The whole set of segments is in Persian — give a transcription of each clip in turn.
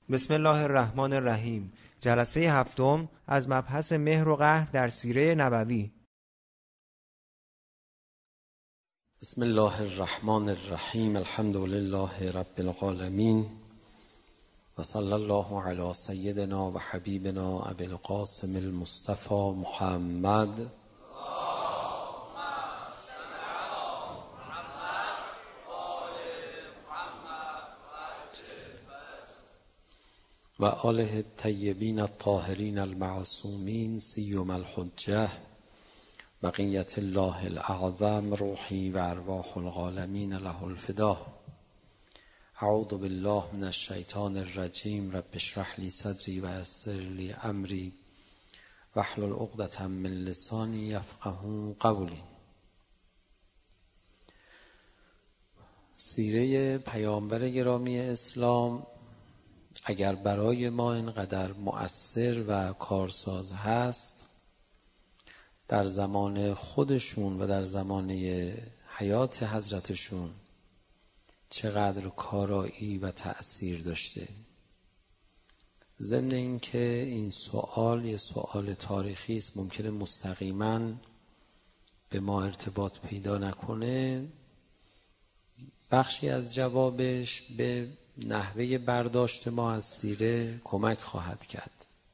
بسم الله الرحمن الرحیم. جلسه هفتم از مبحث مهر و قهر در سیره نبوی. بسم الله الرحمن الرحیم. الحمد لله رب العالمین و صلی الله علی سیدنا و حبیبنا ابی القاسم المصطفى محمد و آله الطیبین الطاهرین المعصومین سیما الحجة بقیت الله الاعظم روحی و ارواح العالمین له الفدا. اعوذ بالله من الشیطان الرجیم. رب اشرح لی صدری و یسر لی امری واحلل عقدة من لسانی یفقهوا قولی. سیره پیامبر گرامی اسلام اگر برای ما اینقدر مؤثر و کارساز هست، در زمان خودشون و در زمانه حیات حضرتشون چقدر کارایی و تأثیر داشته. ضمن این که این سوال یه سوال تاریخی است، ممکنه مستقیما به ما ارتباط پیدا نکنه، بخشی از جوابش به نحوه برداشت ما از سیره کمک خواهد کرد.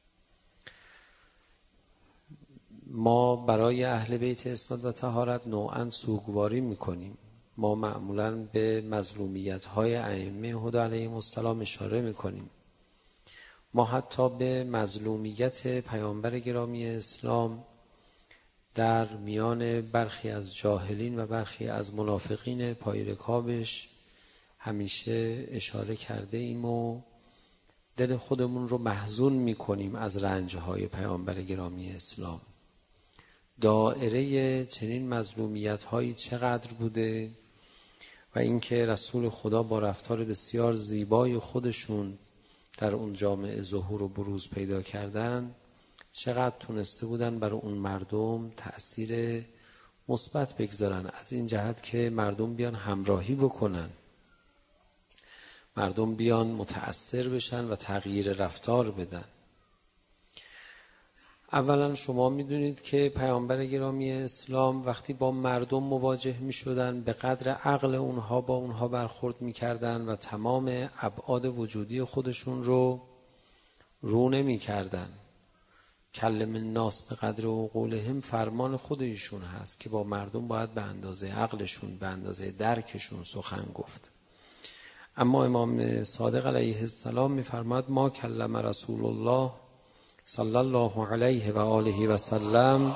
ما برای اهل بیت عصمت و طهارت نوعاً سوگواری میکنیم. ما معمولاً به مظلومیت‌های ائمه هدی علیهم السلام اشاره میکنیم. ما حتی به مظلومیت پیامبر گرامی اسلام در میان برخی از جاهلین و برخی از منافقین پای رکابش همیشه اشاره کرده ایم و دل خودمون رو محزون میکنیم از رنجهای پیامبر گرامی اسلام. دائره چنین مظلومیت هایی چقدر بوده و اینکه رسول خدا با رفتار بسیار زیبای خودشون در اون جامعه ظهور و بروز پیدا کردن، چقدر تونسته بودن برای اون مردم تأثیر مثبت بگذارن، از این جهت که مردم بیان همراهی بکنن، مردم بیان متأثر بشن و تغییر رفتار بدن. اولا شما میدونید که پیامبر گرامی اسلام وقتی با مردم مواجه میشدن به قدر عقل اونها با اونها برخورد میکردن و تمام ابعاد وجودی خودشون رو نمیکردن. کلم الناس به قدر عقولهم فرمان خود ایشون هست که با مردم باید به اندازه عقلشون، به اندازه درکشون سخن گفت. اما امام صادق علیه السلام میفرماد ما کلم رسول الله صلی الله علیه و آله و سلم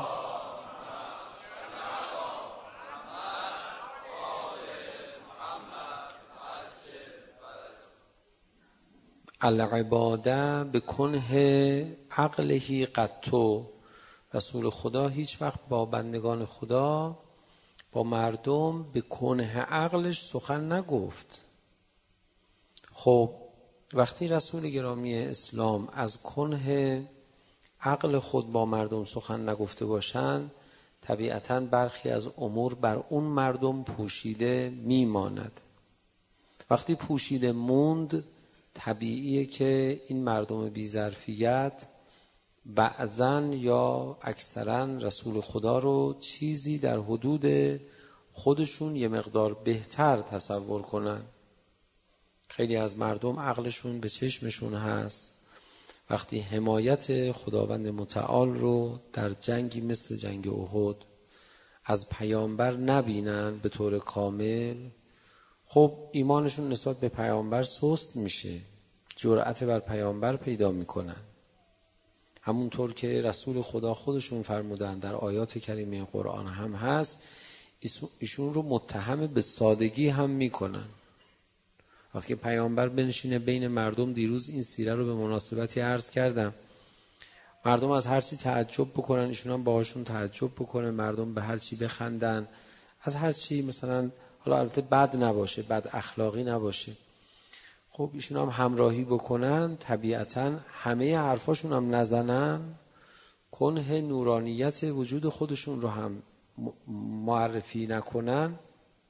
العباده بکنه عقله قطو. رسول خدا هیچ وقت با بندگان خدا، با مردم به کنه عقلش سخن نگفت. خب وقتی رسول گرامی اسلام از کنه عقل خود با مردم سخن نگفته باشند، طبیعتاً برخی از امور بر اون مردم پوشیده میماند. وقتی پوشیده موند، طبیعیه که این مردم بی‌ظرفیت بعضاً یا اکثراً رسول خدا رو چیزی در حدود خودشون یه مقدار بهتر تصور کنن. خیلی از مردم عقلشون به چشمشون هست، وقتی حمایت خداوند متعال رو در جنگی مثل جنگ احد از پیامبر نبینن به طور کامل، خب ایمانشون نسبت به پیامبر سست میشه، جرأت بر پیامبر پیدا میکنن. همونطور که رسول خدا خودشون فرمودن در آیات کریمه قرآن هم هست، ایشون رو متهم به سادگی هم میکنن. وقتی پیامبر بنشینه بین مردم، دیروز این سیره رو به مناسبتی عرض کردم، مردم از هر چی تعجب بکنن ایشون هم باهاشون تعجب بکنه، مردم به هر چی بخندن، از هر چی مثلا حالا البته بد نباشه، بد اخلاقی نباشه، خب ایشون هم همراهی بکنن، طبیعتا همه حرفاشون هم نزنن، کنه نورانیت وجود خودشون رو هم معرفی نکنن،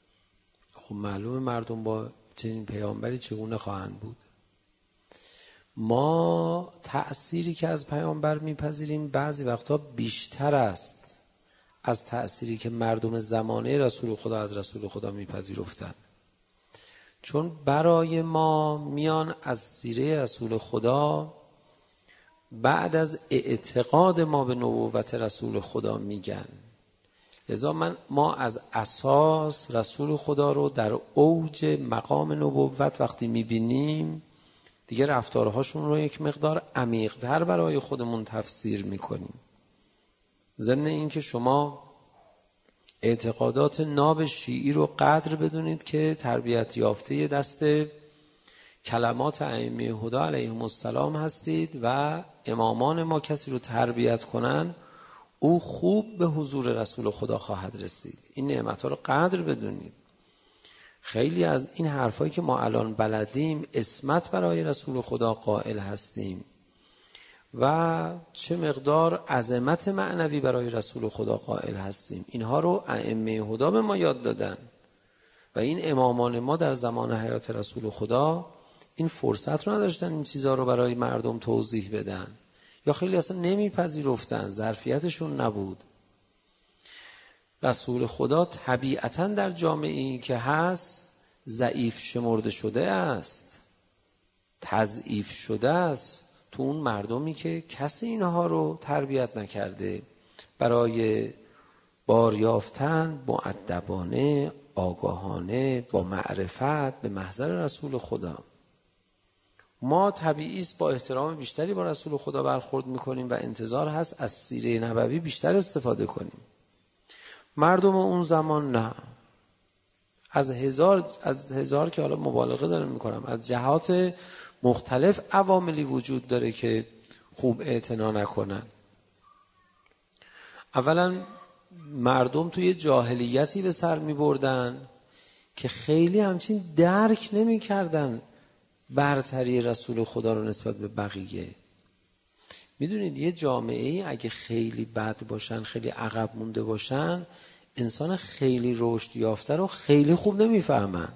خب معلومه مردم با چنین پیامبری چگونه خواهند بود. ما تأثیری که از پیامبر میپذیریم بعضی وقتا بیشتر است از تأثیری که مردم زمانه رسول خدا از رسول خدا میپذیرفتن. چون برای ما میان از سیره رسول خدا بعد از اعتقاد ما به نبوت رسول خدا میگن. لذا ما از اساس رسول خدا رو در اوج مقام نبوت وقتی میبینیم دیگه رفتارهاشون رو یک مقدار عمیق‌تر برای خودمون تفسیر میکنیم. ضمن این که شما اعتقادات ناب شیعی رو قدر بدونید که تربیت یافته دست کلمات ائمه هدی علیهم السلام هستید و امامان ما کسی رو تربیت کنن او خوب به حضور رسول خدا خواهد رسید. این نعمت‌ها رو قدر بدونید. خیلی از این حرفایی که ما الان بلدیم عصمت برای رسول خدا قائل هستیم و چه مقدار عظمت معنوی برای رسول خدا قائل هستیم. اینها رو ائمه هدی به ما یاد دادن و این امامان ما در زمان حیات رسول خدا این فرصت رو نداشتن این چیزها رو برای مردم توضیح بدن یا خیلی اصلا نمیپذیرفتن، ظرفیتشون نبود. رسول خدا طبیعتاً در جامعه‌ای که هست ضعیف شمرده شده است، تضعیف شده است تو اون مردمی که کسی اینها رو تربیت نکرده. برای باریافتن مؤدبانه، آگاهانه، با معرفت به محضر رسول خدا. ما طبیعی است با احترام بیشتری با رسول خدا برخورد میکنیم و انتظار هست از سیره نبوی بیشتر استفاده کنیم. مردم اون زمان نه. از هزار که حالا مبالغه دارم میکنم، از جهات مختلف عواملی وجود داره که خوب اعتنا نکنن. اولا مردم توی جاهلیتی به سر میبردن که خیلی همچین درک نمیکردن برتری رسول خدا رو نسبت به بقیه. میدونید یه جامعه‌ای اگه خیلی بد باشن، خیلی عقب مونده باشن، انسان خیلی رشد یافته رو خیلی خوب نمیفهمن.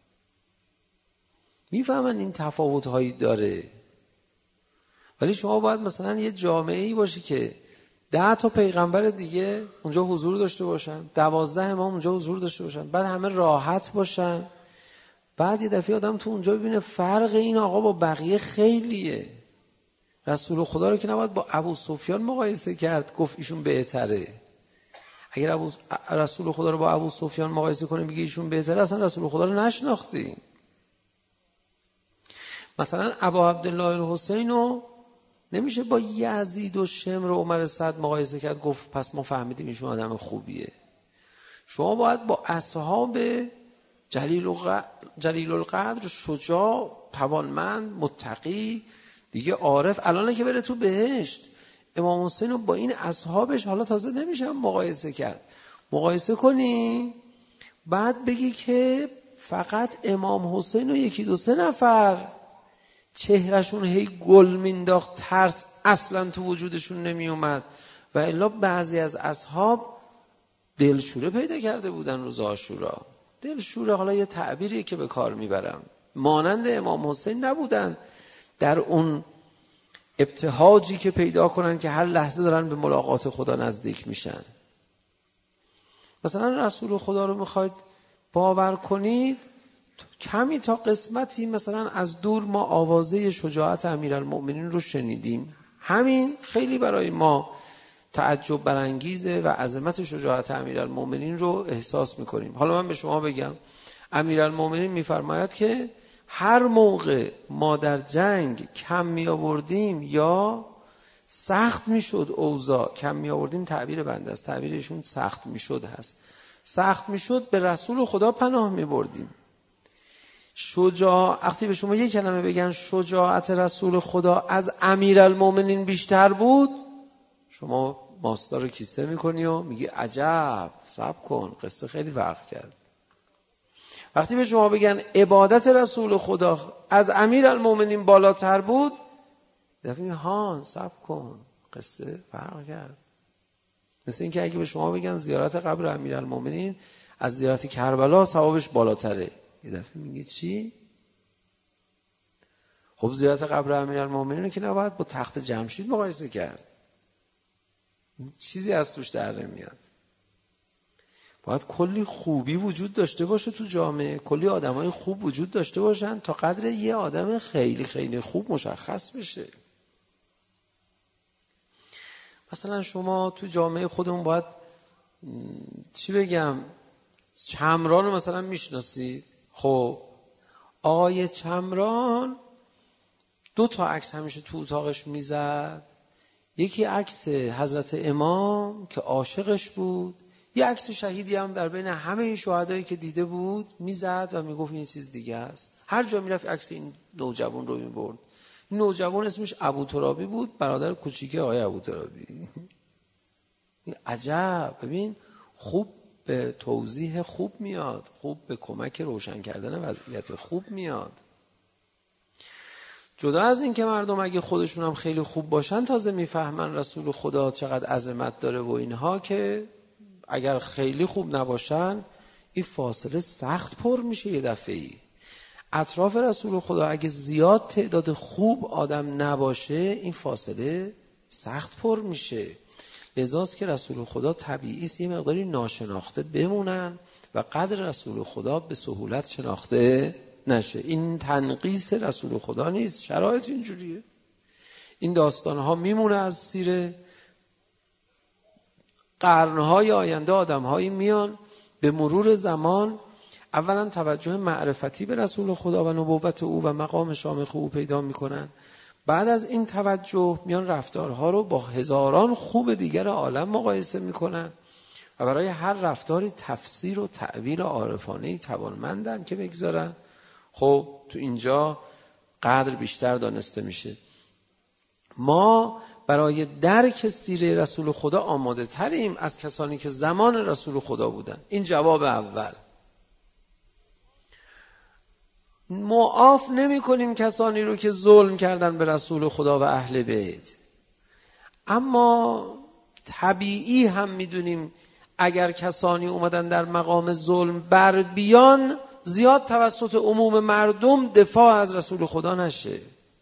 میفهمن این تفاوت‌هایی داره. ولی شما باید مثلا یه جامعه‌ای باشه که 10 تا پیغمبر دیگه اونجا حضور داشته باشن، 12 امام اونجا حضور داشته باشن، بعد همه راحت باشن. بعد یه دفعه آدم تو اونجا ببینه فرق این آقا با بقیه خیلیه. رسول خدا رو که نباید با ابو سفیان مقایسه کرد گفت ایشون بهتره. اگر رسول خدا رو با ابو سفیان مقایسه کنیم بگی ایشون بهتره، اصلا رسول خدا رو نشناختی. مثلا ابا عبدالله الحسین رو نمیشه با یزید و شمر و عمر صد مقایسه کرد گفت پس ما فهمیدیم ایشون آدم خوبیه. شما باید با اصحاب جلیل القدر، شجاع، توانمند، متقی، دیگه عارف، الانه که بره تو بهشت، امام حسین رو با این اصحابش حالا تازه نمیشه مقایسه کرد. مقایسه کنی بعد بگی که فقط امام حسین و 1-2-3 نفر چهرشون هی گل مینداخت، ترس اصلا تو وجودشون نمی اومد و الا بعضی از اصحاب دلشوره پیدا کرده بودن روز عاشورا. دلشوره حالا یه تعبیریه که به کار میبرم، مانند امام حسین نبودن در اون ابتهاجی که پیدا کنن که هر لحظه دارن به ملاقات خدا نزدیک میشن. مثلا رسول خدا رو میخواید باور کنید، کمی تا قسمتی مثلا از دور ما آوازه شجاعت امیرالمؤمنین رو شنیدیم، همین خیلی برای ما تعجب برانگیزه و عظمت شجاعت امیرالمؤمنین رو احساس میکنیم. حالا من به شما بگم امیرالمؤمنین میفرماید که هر موقع ما در جنگ کم می آوردیم یا سخت می شد اوضاع، کم می آوردیم تعبیر بنده است، تعبیرشون سخت می شد هست، سخت می شد به رسول خدا پناه می بردیم. وقتی به شما یک کلمه بگن شجاعت رسول خدا از امیرالمؤمنین بیشتر بود، شما ماستا رو کیسه میکنی و میگی عجب، صبر کن، قصه خیلی فرق کرد. وقتی به شما بگن عبادت رسول خدا از امیرالمؤمنین بالاتر بود، دفعه میگی ها صبر کن، قصه فرق کرد. مثل این که اگه به شما بگن زیارت قبر امیرالمؤمنین از زیارت کربلا ثوابش بالاتره، یه دفعه میگی چی؟ خب زیارت قبر امیرالمومنین که نباید با تخت جمشید مقایسه کرد، چیزی از توش در نمیاد. باید کلی خوبی وجود داشته باشه تو جامعه، کلی آدمای خوب وجود داشته باشن تا قدر یه آدم خیلی خیلی خوب مشخص بشه. مثلا شما تو جامعه خودمون باید چی بگم، چمران رو مثلا میشناسید. خب آقای چمران 2 تا عکس همیشه تو اتاقش میزد. یکی عکس حضرت امام که عاشقش بود، یه عکس شهیدی هم در بین همه این شهدایی که دیده بود میزد و میگفت این چیز دیگه است. هر جا میرفت عکس این نوجوان رو میبرد. این نوجوان اسمش ابوترابی بود، برادر کوچیک آقای ابوترابی. عجب. ببین خوب به توضیح خوب میاد، خوب به کمک روشن کردن وضعیت خوب میاد. جدا از این که مردم اگه خودشون هم خیلی خوب باشن تازه میفهمن رسول خدا چقدر عظمت داره و اینها، که اگر خیلی خوب نباشن این فاصله سخت پر میشه. یه دفعه‌ای اطراف رسول خدا اگه زیاد تعداد خوب آدم نباشه این فاصله سخت پر میشه. لذاست که رسول خدا طبیعی است یه مقداری ناشناخته بمونن و قدر رسول خدا به سهولت شناخته نشه. این تنقیص رسول خدا نیست، شرایط اینجوریه. این داستانها میمونه از سیره. قرنهای آینده آدمهایی میان به مرور زمان اولا توجه معرفتی به رسول خدا و نبوت او و مقام شامخ او پیدا میکنن. بعد از این توجه میان رفتارها رو با هزاران خوب دیگر عالم مقایسه میکنن و برای هر رفتاری تفسیر و تأویل عارفانه‌ای توانمندن که بگذارن. خب تو اینجا قدر بیشتر دانسته میشه. ما برای درک سیره رسول خدا آماده تریم از کسانی که زمان رسول خدا بودن. این جواب اول. معاف نمی کنیم کسانی رو که ظلم کردن به رسول خدا و اهل بیت، اما طبیعی هم میدونیم اگر کسانی اومدن در مقام ظلم بر بیان زیاد توسط عموم مردم دفاع از رسول خدا نشه.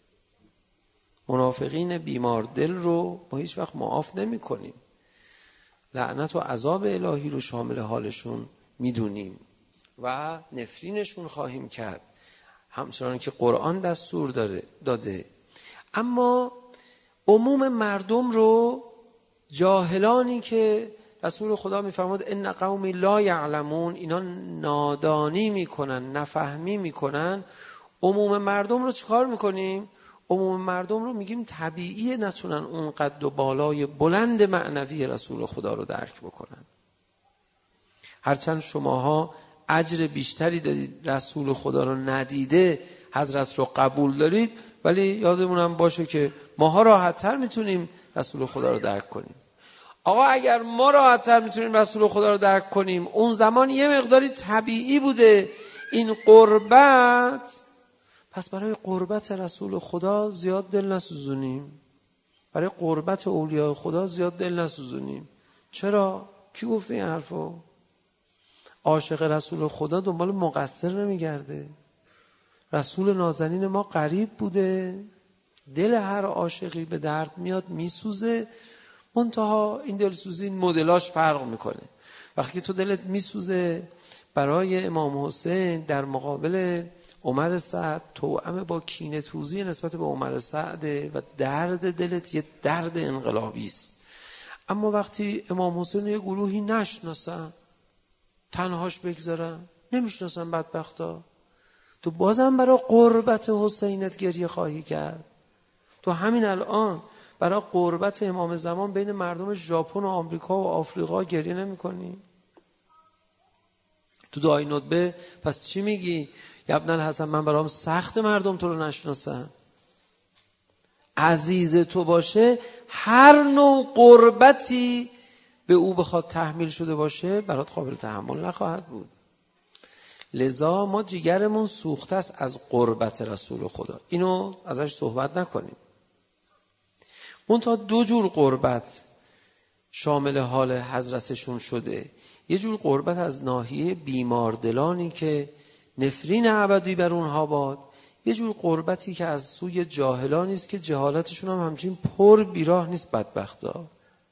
منافقین بیمار دل رو ما هیچ وقت معاف نمی کنیم. لعنت و عذاب الهی رو شامل حالشون میدونیم و نفرینشون خواهیم کرد همچنان که قرآن دستور داده. اما عموم مردم رو، جاهلانی که رسول خدا میفرمود ان قومی لا یعلمون، اینا نادانی میکنن، نفهمی میکنن، عموم مردم رو چیکار میکنیم؟ عموم مردم رو میگیم طبیعیه نتونن اون قد و بالای بلند معنوی رسول خدا رو درک بکنن. هرچند شماها اجر بیشتری دادید، رسول خدا رو ندیده حضرت رو قبول دارید، ولی یادمونم باشه که ماها راحت‌تر میتونیم رسول خدا رو درک کنیم. آقا اگر ما راحت‌تر میتونیم رسول خدا رو درک کنیم، اون زمان یه مقداری طبیعی بوده این قربت، پس برای قربت رسول خدا زیاد دل نسوزونیم، برای قربت اولیاء خدا زیاد دل نسوزونیم. چرا؟ کی گفته این حرفو؟ عاشق رسول خدا دنبال مقصر نمیگرده. رسول نازنین ما قریب بوده، دل هر عاشقی به درد میاد، میسوزه، منتها این دلسوزی این مدلاش فرق میکنه. وقتی تو دلت میسوزه برای امام حسین در مقابل عمر سعد، توأم با کینه توزی نسبت به عمر سعد و درد دلت یه درد انقلابی است. اما وقتی امام حسین یه گروهی نشناسن، تنهاش بگذارن، نمیشناسن بدبختا، تو بازم برای قربت حسینت گریه خواهی کرد. تو همین الان برای قربت امام زمان بین مردم ژاپن و آمریکا و آفریقا گریه نمی کنی؟ تو دعای ندبه پس چی میگی؟ یا ابن الحسن من برام سخت مردم تو رو نشناسن. عزیز تو باشه هر نوع قربتی به او بخواد تحمیل شده باشه برات قابل تحمل نخواهد بود. لذا ما جیگرمون سوخته است از قربت رسول خدا، اینو ازش صحبت نکنیم. منتها 2 جور قربت شامل حال حضرتشون شده. یه جور قربت از ناحیه بیماردلانی که نفرین ابدی بر اونها باد، یه جور قربتی که از سوی جاهلانی است که جهالتشون هم همچین پر بیراه نیست بدبختا.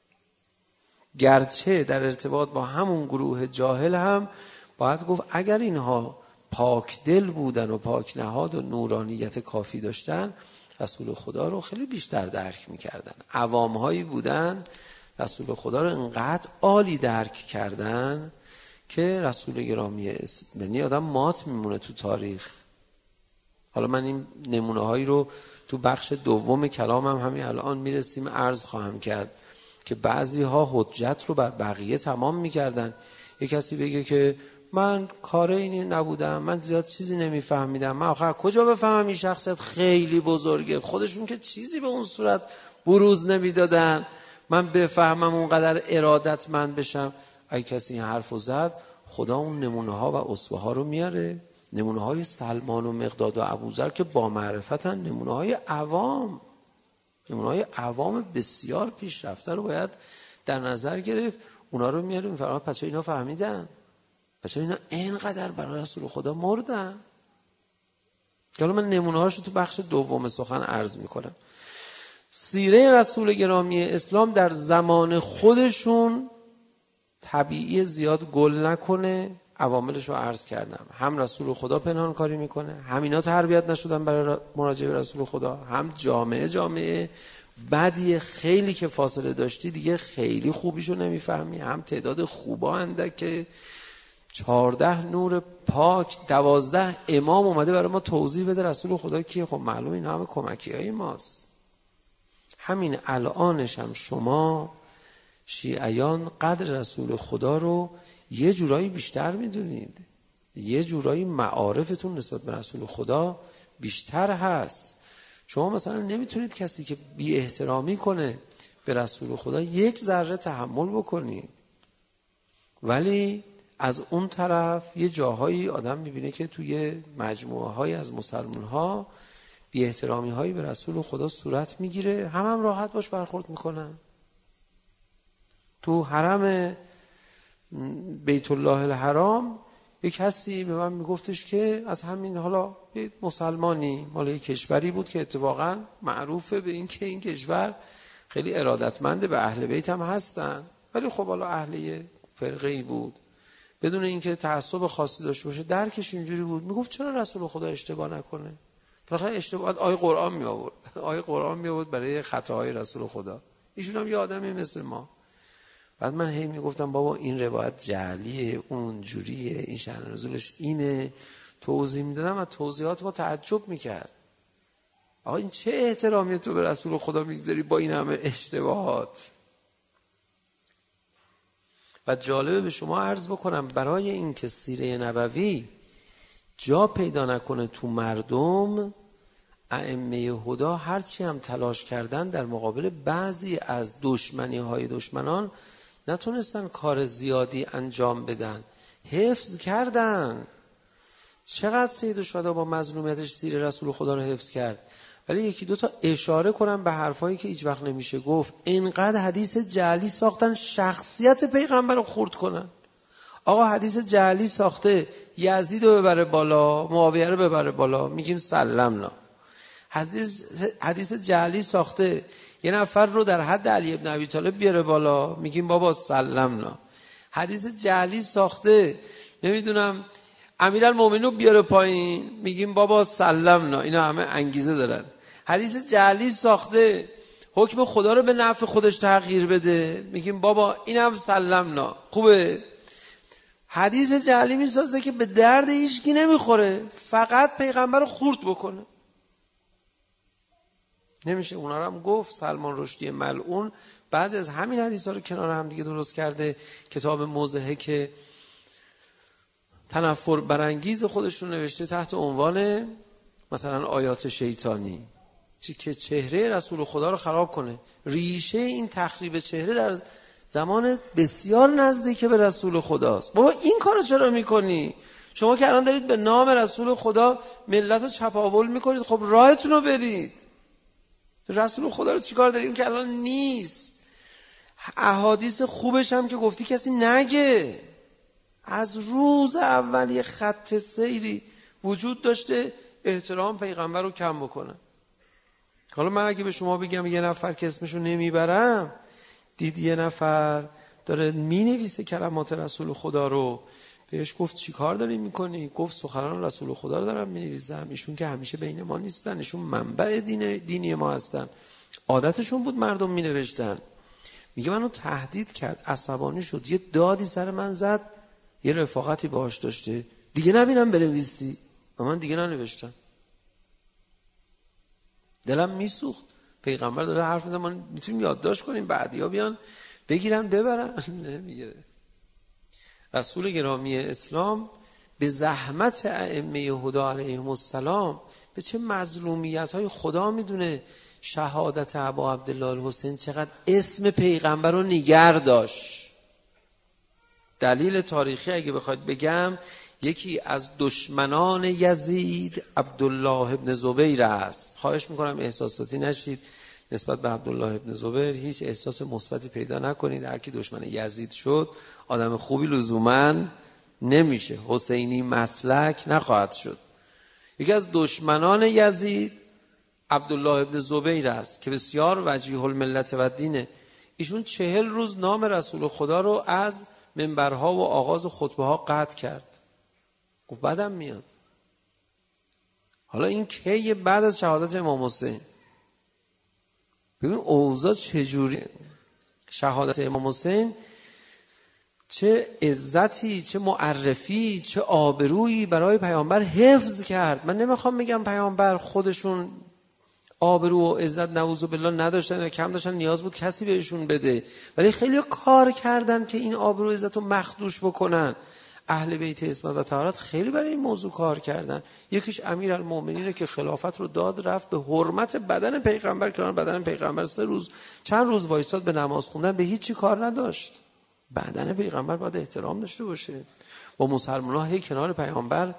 گرچه در ارتباط با همون گروه جاهل هم باید گفت اگر اینها پاک دل بودن و پاک نهاد و نورانیت کافی داشتن، رسول خدا رو خیلی بیشتر درک میکردن. عوامهایی بودن رسول خدا رو انقدر عالی درک کردن که رسول گرامی یعنی آدم مات میمونه تو تاریخ. حالا من این نمونه هایی رو تو بخش دوم کلامم همین الان میرسیم عرض خواهم کرد که بعضی ها حجت رو بر بقیه تمام میکردن. یک کسی بگه که من کار اینی نبودم، من زیاد چیزی نمیفهمیدم، من آخر کجا بفهمم این شخصیت خیلی بزرگه، خودشون که چیزی به اون صورت بروز نمیدادن، من بفهمم اونقدر ارادتمند بشم. اگه کسی این حرفو زد، خدا اون نمونه ها و اسوه ها رو میاره. نمونه های سلمان و مقداد و ابوذر که با معرفتن، نمونه های عوام، نمونه های عوام بسیار پیشرفته رو باید در نظر گرفت. اونا رو میاره میفرما بچه اینا فهمیدن، بچه اینا اینقدر برای رسول خدا مردن. که حالا من نمونه هاشو تو بخش دوم سخن عرض میکنم. سیره رسول گرامی اسلام در زمان خودشون طبیعی زیاد گل نکنه، عواملش رو عرض کردم. هم رسول خدا پنهان کاری میکنه، هم اینا تربیت نشدن برای مراجعه به رسول خدا، هم جامعه بدیه خیلی که فاصله داشتی دیگه خیلی خوبیشو نمیفهمی، هم تعداد خوبا اندکه. 14 نور پاک، 12 امام اومده برای ما توضیح بده رسول خدا کیه. خب معلوم اینا همه کمکی های ماست. همین الانش هم شما شیعیان قدر رسول خدا رو یه جورایی بیشتر میدونید، یه جورایی معارفتون نسبت به رسول خدا بیشتر هست. شما مثلا نمیتونید کسی که بی احترامی کنه به رسول خدا یک ذره تحمل بکنید، ولی از اون طرف یه جاهایی آدم میبینه که توی مجموعه های از مسلمان ها بی احترامی هایی به رسول خدا صورت میگیره، هم راحت باش برخورد میکنن. تو حرم بیت الله الحرام یک کسی به من میگفتش که از همین حالا مسلمانی مال یک کشوری بود که اتفاقا معروفه به این که این کشور خیلی ارادتمند به اهل بیت هم هستن، ولی خب حالا اهل فرقه‌ای بود بدون اینکه تعصب خاصی داشته باشه، درکش اینجوری بود. میگفت چرا رسول خدا اشتباه نکنه؟ بالاخره اشتباه آیه قرآن می آورد، آیه قرآن می آورد برای خطاهای رسول خدا. ایشون هم یه آدمی مثل ما. بعد من هی میگفتم بابا این روایت جعلیه، اون جوریه، این شأن نزولش اینه، توضیح میدادم و توضیحات ما تعجب میکرد. آقا این چه احترامی تو به رسول خدا میگذاری با این همه اشتباهات؟ و جالبه به شما عرض بکنم برای این که سیره نبوی جا پیدا نکنه تو مردم، ائمه هدی هرچی هم تلاش کردن در مقابل بعضی از دشمنی‌های دشمنان نتونستن کار زیادی انجام بدن، حفظ کردن. چقدر سید الشهدا با مظلومیتش سیره رسول خدا رو حفظ کرد، ولی یکی دو تا اشاره کنم به حرفایی که هیچ وقت نمیشه گفت. اینقدر حدیث جعلی ساختن شخصیت پیغمبر رو خرد کنن. آقا حدیث جعلی ساخته یزید رو ببره بالا، معاویه رو ببره بالا، میگیم سلمنا. حدیث جعلی ساخته یه نفر رو در حد علی ابن ابی طالب بیاره بالا، میگیم بابا سلمنا. حدیث جعلی ساخته نمیدونم امیرالمومنین رو بیاره پایین، میگیم بابا سلمنا. اینا همه انگیزه دارن. حدیث جعلی ساخته حکم خدا رو به نفع خودش تغییر بده، میگیم بابا اینم سلمنا. خوبه. حدیث جعلی میسازه که به درد هیچکی نمیخوره، فقط پیغمبر رو خورد بکنه. نمیشه. اونا رو هم گفت سلمان رشدی ملعون بعضی از همین حدیثا رو کنار هم دیگه درست کرده، کتاب موضحه که تنفر برانگیز خودش رو نوشته تحت عنوان مثلا آیات شیطانی که چهره رسول خدا رو خراب کنه. ریشه این تخریب چهره در زمان بسیار نزدیک به رسول خداست. بابا این کارو چرا میکنی؟ شما که الان دارید به نام رسول خدا ملت رو چپاول میکنید، خب راهتون رو برید. رسول خدا رو چیکار داریم که الان نیست؟ احادیث خوبش هم که گفتی کسی نگه. از روز اول یه خط سیری وجود داشته، احترام پیغمبر رو کم بکنن. حالا من اگه به شما بگم یه نفر که اسمشو نمیبرم، دید یه نفر داره مینویسه کلمات رسول خدا رو، بهش گفت چی کار داری میکنی؟ گفت سخنان رسول خدا رو دارم مینویسم. ایشون که همیشه بین ما نیستن، ایشون منبع دینی ما هستن، عادتشون بود مردم مینوشتن. میگه منو تهدید کرد، عصبانی شد، یه دادی سر من زد، یه رفاقتی باهاش داشته، دیگه نبینم بنویسی. و من دیگه ننوشتم. دلم میسوخت. پیغمبر داره حرف میزنه، ما میتونیم یادداشت کنیم، بعدیا بیان بگیرن ببرن. نمیگیره. رسول گرامی اسلام به زحمت ائمه هدی علیهم السلام به چه مظلومیت‌های خدا میدونه شهادت ابا عبدالله الحسین چقدر اسم پیغمبر رو نگر داشت. دلیل تاریخی اگه بخواید بگم، یکی از دشمنان یزید عبدالله ابن زبیر است. خواهش میکنم احساساتی نشید نسبت به عبدالله ابن زبیر، هیچ احساس مثبتی پیدا نکنید. هر کی دشمن یزید شد آدم خوبی لزوما نمیشه، حسینی مسلک نخواهد شد. یکی از دشمنان یزید عبدالله ابن زبیر است که بسیار وجیه الملت و دینه. ایشون 40 روز نام رسول خدا رو از منبرها و آغاز خطبه ها قطع کرد. گفت بعدم میاد. حالا این کی؟ بعد از شهادت امام حسین. ببین اوضاع چجوری. شهادت امام حسین چه عزتی، چه معرفی، چه آبرویی برای پیامبر حفظ کرد. من نمیخوام بگم پیامبر خودشون آبرو و عزت نعوذ بالله نداشتن یا کم داشتن، نیاز بود کسی بهشون بده، ولی خیلی کار کردن که این آبرو و عزت رو مخدوش بکنن. اهل بیت عصمت و طهارت خیلی برای این موضوع کار کردن. یکیش امیرالمومنینه که خلافت رو داد، رفت به حرمت بدن پیغمبر، کنار بدن پیغمبر 3 روز چند روز وایستاد به نماز خوندن، به هیچی کار نداشت. بدن پیغمبر باید احترام داشته باشه. با مسلمان‌ها هی کنار پیامبر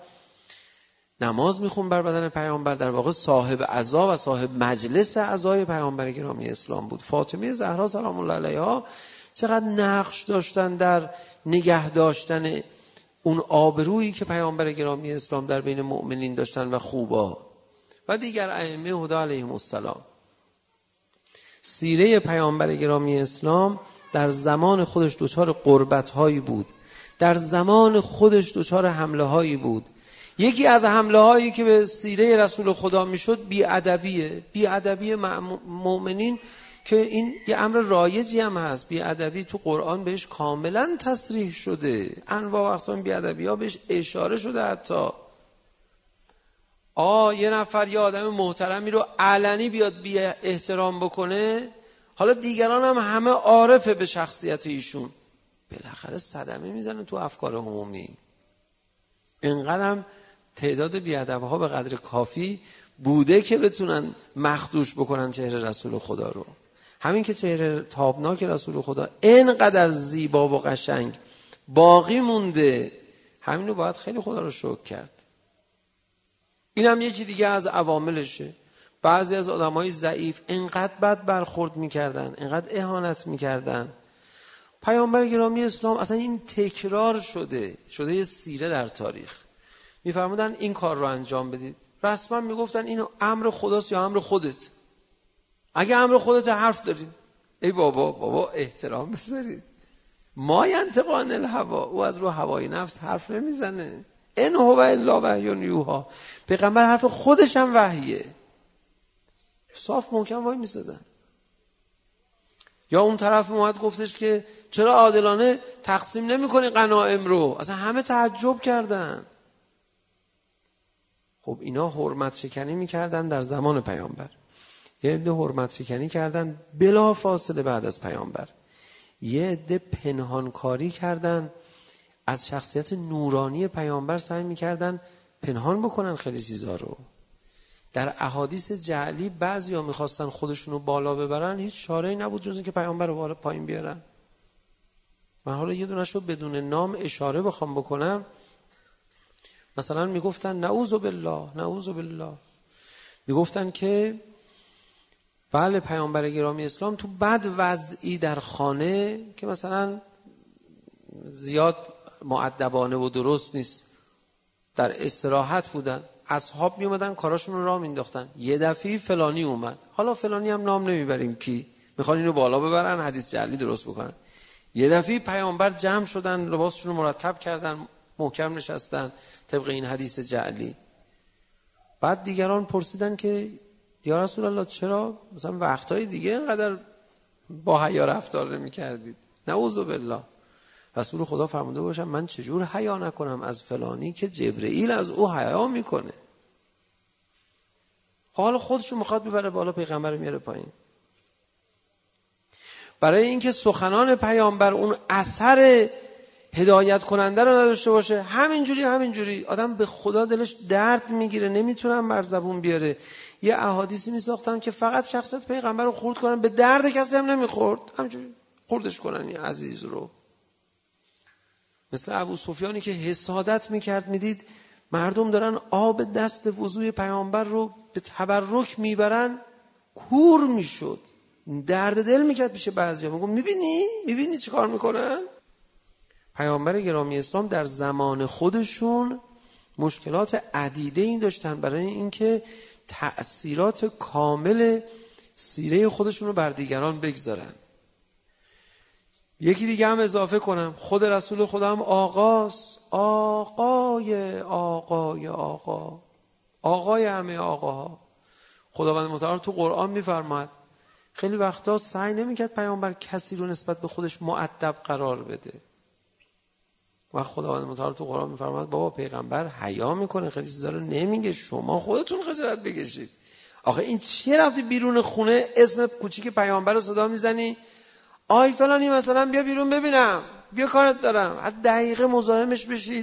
نماز میخون بر بدن پیامبر، در واقع صاحب عزا و صاحب مجلس عزای پیامبر گرامی اسلام بود. فاطمه زهرا سلام الله علیها چقدر نقش داشتن در نگه داشتن اون آبرویی که پیامبر گرامی اسلام در بین مؤمنین داشتن و خوبا و دیگر ائمه هدی علیهم السلام. سیره پیامبر گرامی اسلام در زمان خودش دچار قربت‌هایی بود، در زمان خودش دچار حمله‌هایی بود. یکی از حمله‌هایی که به سیره رسول خدا میشد بی‌ادبی مؤمنین، که این یه امر رایجی هم هست. بی‌ادبی تو قرآن بهش کاملا تصریح شده، انواع و اقسام بی‌ادبی‌ها بهش اشاره شده. حتی یه نفر یه آدم محترمی رو علنی بیاد بی احترام بکنه، حالا دیگران هم همه عارفه به شخصیت ایشون، بالاخره صدمه میزنه تو افکار عمومی. اینقدر تعداد بی‌ادب‌ها به قدر کافی بوده که بتونن مخدوش بکنن چهره رسول خدا رو. همین که چهره تابناک رسول خدا اینقدر زیبا و قشنگ باقی مونده، همینو باید خیلی خدا رو شکر کرد. این هم یکی دیگه از عواملشه. بعضی از آدمای ضعیف اینقدر بد برخورد میکردن، اینقدر اهانت میکردن. پیامبر گرامی اسلام اصلا این تکرار شده یه سیره در تاریخ. میفرمودن این کار رو انجام بدید، رسما میگفتن این امر خداست یا امر خودت. اگه امر خودت حرف دارید، ای بابا احترام بذارید. ما ینطق عن الهوی، او از رو هوای نفس حرف نمیزنه. ان هو الا وحی یوحی. پیغمبر حرف خودش هم وحیه. صاف محکم وای میسادن. یا اون طرف اومد گفتش که چرا عادلانه تقسیم نمی‌کنی غنایم رو؟ اصلا همه تعجب کردن. خب اینا حرمت شکنی میکردن در زمان پیامبر، یه عده حرمت شکنی کردن بلا فاصله بعد از پیامبر، یه عده پنهانکاری کردن از شخصیت نورانی پیامبر، سعی میکردن پنهان بکنن خیلی چیزا رو. در احادیث جعلی بعضیا میخواستن خودشونو بالا ببرن، هیچ چاره‌ای نبود جز اینکه پیامبر رو بالا پایین بیارن. من حالا یه دونش رو بدون نام اشاره بخوام بکنم، مثلا میگفتن نعوذ بالله، میگفتن که بله پیامبر گرامی اسلام تو بد وضعی در خانه که مثلا زیاد مؤدبانه و درست نیست، در استراحت بودن، اصحاب می اومدن کاراشون رو راه مینداختن. یه دفعه فلانی اومد، حالا فلانی هم نام نمیبریم کی، میخوان اینو بالا ببرن حدیث جعلی درست بکنن. یه دفعه پیامبر جمع شدن، لباسشون رو مرتب کردن، محکم نشستن طبق این حدیث جعلی. بعد دیگران پرسیدن که یا رسول الله چرا مثلا وقتهای دیگه اینقدر با حیا رفتار نمی‌کردید؟ نعوذ بالله. رسول خدا فرموده باشم من چجور حیا نکنم از فلانی که جبرئیل از او حیا میکنه. حالا خودشو میخواد ببره بالا، پیغمبر میاره پایین. برای اینکه سخنان پیامبر اون اثر هدایت کننده رو نداشته باشه، همینجوری آدم به خدا دلش درد میگیره، نمیتونن بر زبون بیاره. یه احادیثی میساختن که فقط شخصیت پیغمبر رو خرد کنن، به درد کسی هم نمیخورد، همینجوری خردش کنن این عزیز رو. مثل ابو سفیانی که حسادت میکرد، میدید مردم دارن آب دست وضوی پیامبر رو به تبرک میبرن، کور میشد، درد دل میکرد پیش بعضیا. میگم میبینی چی کار میکنن؟ پیامبر گرامی اسلام در زمان خودشون مشکلات عدیده این داشتن برای اینکه تأثیرات کامل سیره خودشون رو بر دیگران بگذارن. یکی دیگه هم اضافه کنم، خود رسول خدا هم آقای همه آقاها. خداوند متعال تو قرآن میفرماد خیلی وقتا سعی نمیکرد پیامبر کسی رو نسبت به خودش مؤدب قرار بده. و خداوند متعال تو قرآن میفرماد بابا پیغمبر حیا میکنه، خیلی چیزا رو نمیگه، شما خودتون خجالت بکشید. آخه این چیه رفتی بیرون خونه اسم کوچیک پیامبر رو صدا میزنی؟ آی فلانی مثلا بیا بیرون ببینم، بیا کارت دارم، هر دقیقه مزاحمش بشید.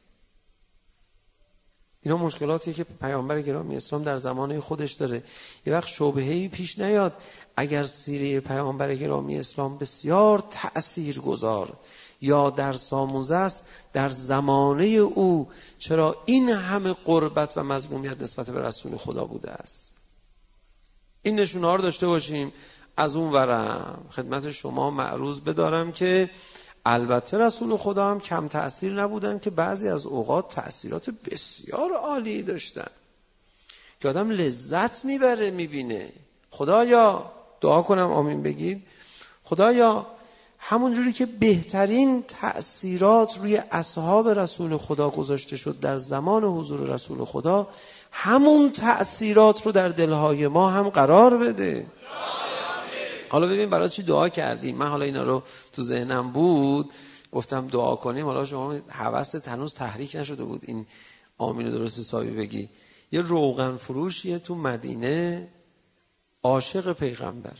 اینا مشکلاتیه که پیامبر گرامی اسلام در زمانه خودش داره. یه وقت شبهه‌ای پیش نیاد اگر سیره پیامبر گرامی اسلام بسیار تأثیرگذار یا درس آموز است، در زمانه او چرا این همه قربت و مظلومیت نسبت به رسول خدا بوده است؟ این نشونه ها رو داشته باشیم. از اون ورم خدمت شما معروض بدارم که البته رسول خدا هم کم تأثیر نبودن، که بعضی از اوقات تأثیرات بسیار عالی داشتن که آدم لذت میبره میبینه. خدایا، دعا کنم آمین بگید، خدایا همون جوری که بهترین تأثیرات روی اصحاب رسول خدا گذاشته شد در زمان حضور رسول خدا، همون تأثیرات رو در دلهای ما هم قرار بده. حالا ببین برای چی دعا کردیم. من حالا اینا رو تو ذهنم بود گفتم دعا کنیم، حالا شما حواست هنوز تحریک نشده بود این آمین رو درست حسابی بگی. یه روغن فروشیه تو مدینه، عاشق پیغمبر،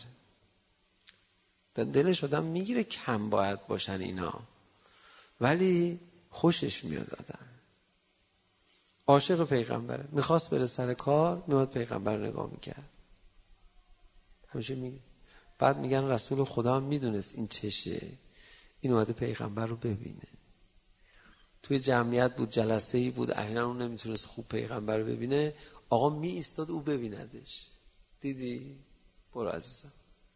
دلش آدم میگیره کم باید باشن اینا، ولی خوشش میاد آدم. عاشق پیغمبره، میخواست بره سر کار، میاد پیغمبر نگاه میکرد، همیشه میگه. بعد میگن رسول خدا هم میدونست این چشه، این اومده پیغمبر رو ببینه. توی جمعیت بود، جلسه‌ای بود، احیانا اون نمیتونست خوب پیغمبر رو ببینه، آقا می ایستاد او ببیندش. دیدی؟ برو عزیزم.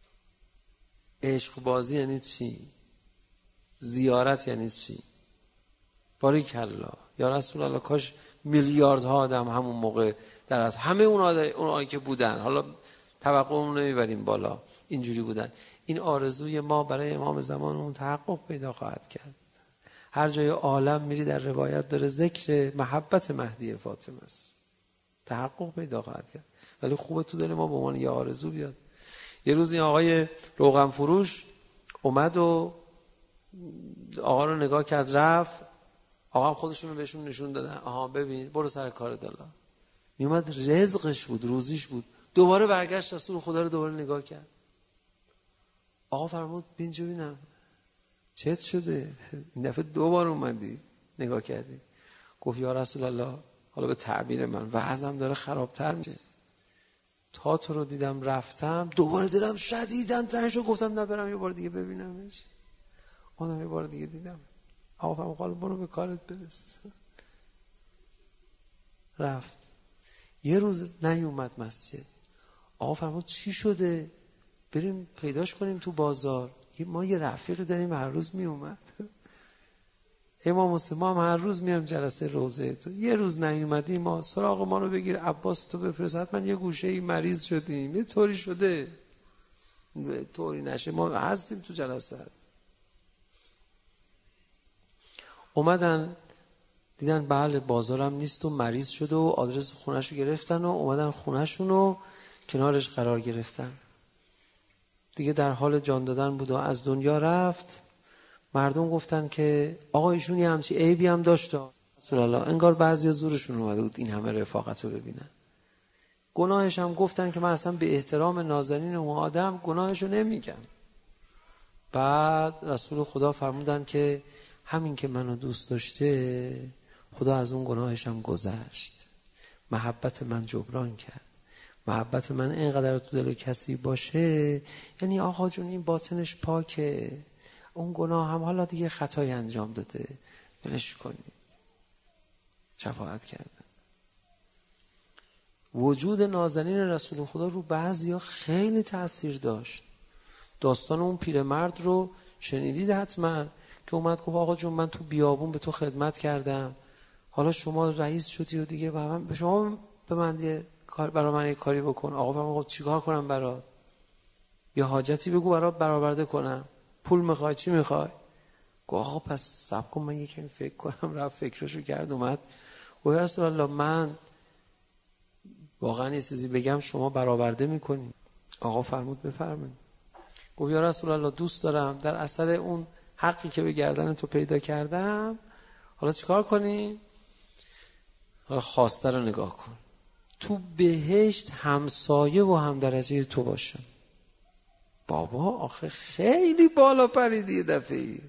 عشق بازی یعنی چی؟ زیارت یعنی چی؟ باریکالله یا رسول الله، کاش میلیاردها آدم همون موقع در همه اونایی که بودن، حالا توقعمون نمیبریم بالا، اینجوری بودن. این آرزوی ما برای امام زمانمون تحقق پیدا خواهد کرد. هر جای عالم میری در روایت داره ذکر محبت مهدی فاطمه است، تحقق پیدا خواهد کرد. ولی خوبه تو دل ما به عنوان یه آرزو بیاد. یه روز این آقای روغن فروش اومد و آقا رو نگاه کرد رفت، آقا هم خودشون رو بهشون نشون دادن، آها ببین برو سر کار دالا. میومد رزقش بود، روزیش بود. دوباره برگشت رسول خدا رو دوباره نگاه کرد. آقا فرمود بینجا ببینم چت شده، این دفعه دوبار اومدی نگاه کردی. گفت یا رسول الله، حالا به تعبیر من وضعم داره خرابتر میشه، تا تو رو دیدم رفتم دوباره دلم شدیداً تنگ شد، گفتم نه برم یه بار دیگه ببینمش. اونم یه بار دیگه دیدم. آقا فرمود برو به کارت برس. رفت. یه روز نیومد مسجد. آقا فرمود چی شده؟ بریم پیداش کنیم تو بازار. ما یه رفیق داریم هر روز میومد. امام حسین ما هم هر روز میام جلسه روزه تو، یه روز نیومدی ما سراغ ما رو بگیر، عباس تو بفرست، حتما یه گوشه ای مریض شدیم، یه طوری شده، طوری نشه ما هستیم تو جلسات. اومدن دیدن بله بازارم نیست و مریض شده و آدرس خونه‌شو گرفتن و اومدن خونه‌شون رو کنارش قرار گرفتن. دیگه در حال جان دادن بود و از دنیا رفت. مردم گفتن که آقا ایشون یه همچی عیبی هم داشت رسول الله. انگار بعضی زورشون اومده بود این همه رفاقت رو ببینن. گناهش هم گفتن که من اصلا به احترام نازنین اون آدم گناهش رو نمیگم. بعد رسول خدا فرمودن که همین که منو دوست داشته خدا از اون گناهش هم گذشت، محبت من جبران کرد. محبت من اینقدر تو دل کسی باشه یعنی آقا جون این باطنش پاکه، اون گناه هم حالا دیگه خطای انجام داده بلش کنید. شفاعت کردن. وجود نازنین رسول خدا رو بعضیا خیلی تأثیر داشت. داستان اون پیرمرد رو شنیدید حتما که اومد گفت آقا جون من تو بیابون به تو خدمت کردم، حالا شما رئیس شدی و دیگه به شما به من یه کار برای من یه کاری بکن. آقا فرمود خب چیکار کنم برات؟ یه حاجتی بگو برات برآورده کنم. پول میخوای؟ چی میخوای؟ گفت آقا پس صبر کن من یکم فکر کنم. رفت فکرشو کرد اومد گفت یا رسول الله من واقعا یه چیزی بگم شما برآورده میکنی؟ آقا فرمود بفرمایید. گفت یا رسول الله دوست دارم در اثر اون حقی که به گردن تو پیدا کردم حالا چیکار کنی؟ حالا خواسته رو نگاه کن، تو بهشت همسایه و هم درجه تو باشم. بابا آخه خیلی بالا پریدی یه دفعه.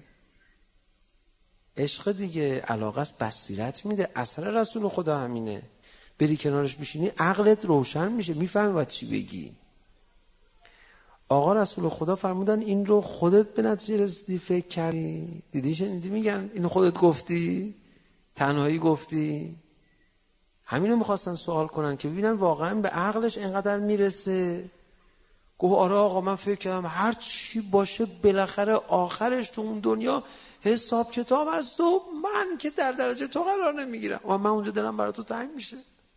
عشق دیگه، علاقه است، بصیرت میده. اثر رسول خدا همینه. بری کنارش بشینی عقلت روشن میشه، میفهمی باید چی بگی. آقا رسول خدا فرمودن این رو خودت به نتیجه رسیدی فکر کردی؟ دیدی شنیدی میگن اینو خودت گفتی؟ تنهایی گفتی؟ همینو میخواستن سوال کنن که ببینن واقعا به عقلش اینقدر میرسه. گفت آره آقا من فکر کردم هر چی باشه بالاخره آخرش تو اون دنیا حساب کتاب است و من که در درجه تو قرار نمیگیرم و من اونجا دلم برای تو تنگ میشه.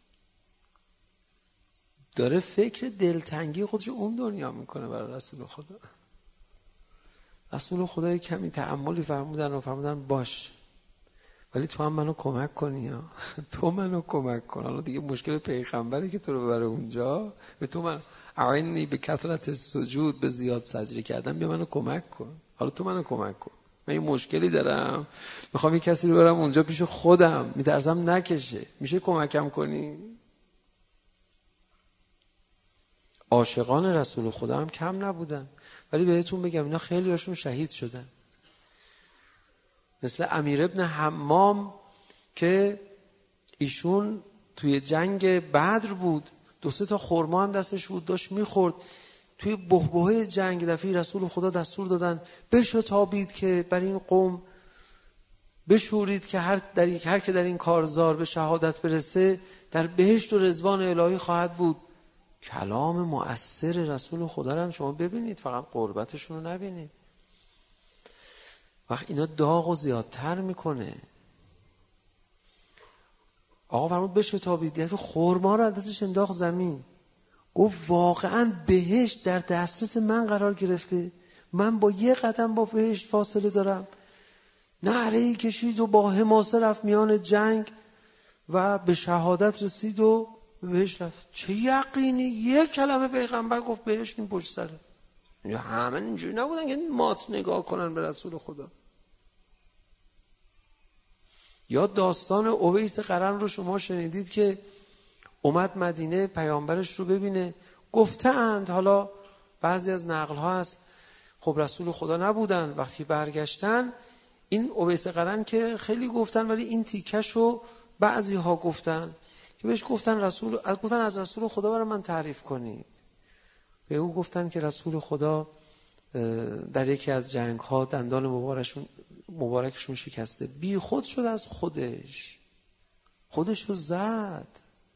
داره فکر دلتنگی خودش اون دنیا میکنه برای رسول خدا. رسول خدا کمی تأملی فرمودن باش ولی تو هم منو کمک کنی ها. تو منو کمک کن. حالا دیگه مشکل پیغمبری که تو رو ببره اونجا، به تو من اعنی به کثرت سجود، به زیاد سجده کردن، بیا منو کمک کن. حالا تو منو کمک کن، من این مشکلی دارم میخوام یه کسی رو برم اونجا پیش خودم، میترسم نکشه، میشه کمکم کنی؟ عاشقان رسول خدا هم کم نبودن، ولی بهتون بگم اینا خیلی هاشون شهید شدن. مثل امیر ابن حمام که ایشون توی جنگ بدر بود، 2-3 تا خرما هم دستش بود داشت میخورد. توی بحبوحه جنگ دفعه رسول خدا دستور دادن بشتابید که برای این قوم بشورید که هر که در این کارزار به شهادت برسه در بهشت و رضوان الهی خواهد بود. کلام مؤثر رسول خدا رو هم شما ببینید، فقط قربتشون رو نبینید. وقت اینا داغ و زیادتر میکنه. آقا فرمود بشتابید، یعنی خرما رو از دستش انداخت زمین. گفت واقعا بهشت در دسترس من قرار گرفته، من با 1 قدم با بهشت فاصله دارم. نعره‌ای کشید و با حماسه رفت میان جنگ و به شهادت رسید و بهشت رفت. چه یقینی؟ 1 کلمه پیغمبر گفت بهشت این پشت سره. یا همه اینجوری نبودن که مات نگاه کنن به رسول خدا. یا داستان اویس قرن رو شما شنیدید که اومد مدینه پیامبرش رو ببینه. گفتند، حالا بعضی از نقل ها هست خب رسول خدا نبودن، وقتی برگشتن این اویس قرن که خیلی گفتن ولی این تیکش رو بعضی ها گفتن که بهش گفتن از رسول خدا برای من تعریف کنید. به او گفتن که رسول خدا در یکی از جنگ ها دندان مبارکشون شکسته، بی خود شد از خودش رو زد.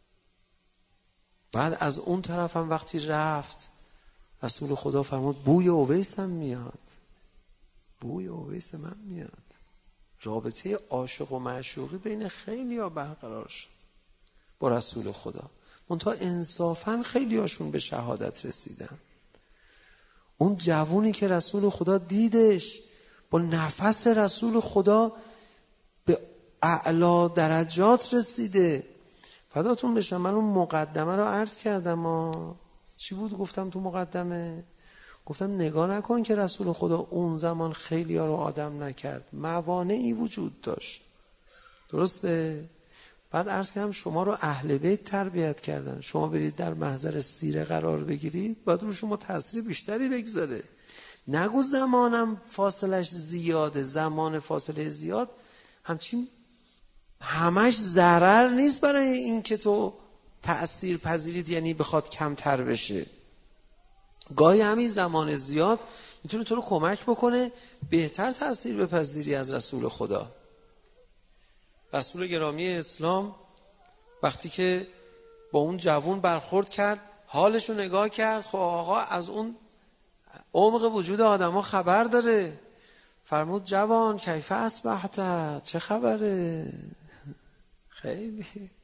بعد از اون طرف هم وقتی رفت رسول خدا فرمود بوی اویس هم میاد، بوی اویس من میاد. رابطه عاشق و معشوقی بین خیلی ها برقرار شد با رسول خدا. منتها انصافاً خیلی هاشون به شهادت رسیدن. اون جوونی که رسول خدا دیدش با نفس رسول خدا به اعلی درجات رسیده. فداتون بشم، من اون مقدمه رو عرض کردم. چی بود گفتم تو مقدمه؟ گفتم نگاه نکن که رسول خدا اون زمان خیلی ها رو آدم نکرد، موانعی وجود داشت. درسته؟ بعد عرض کردم شما رو اهل بیت تربیت کردن، شما برید در محضر سیره قرار بگیرید، باید رو شما تاثیر بیشتری بگذاره. نگو زمانم فاصلش زیاده. زمان فاصله زیاد همچین همش ضرر نیست برای این که تو تأثیر پذیرید، یعنی بخواد کمتر بشه. گاهی همین زمان زیاد میتونه تو رو کمک بکنه بهتر تأثیر بپذیری از رسول خدا. رسول گرامی اسلام وقتی که با اون جوون برخورد کرد، حالش رو نگاه کرد، خب آقا از اون عمق وجود آدم ها خبر داره. فرمود جوان کیف اصبحت، چه خبره؟ خیلی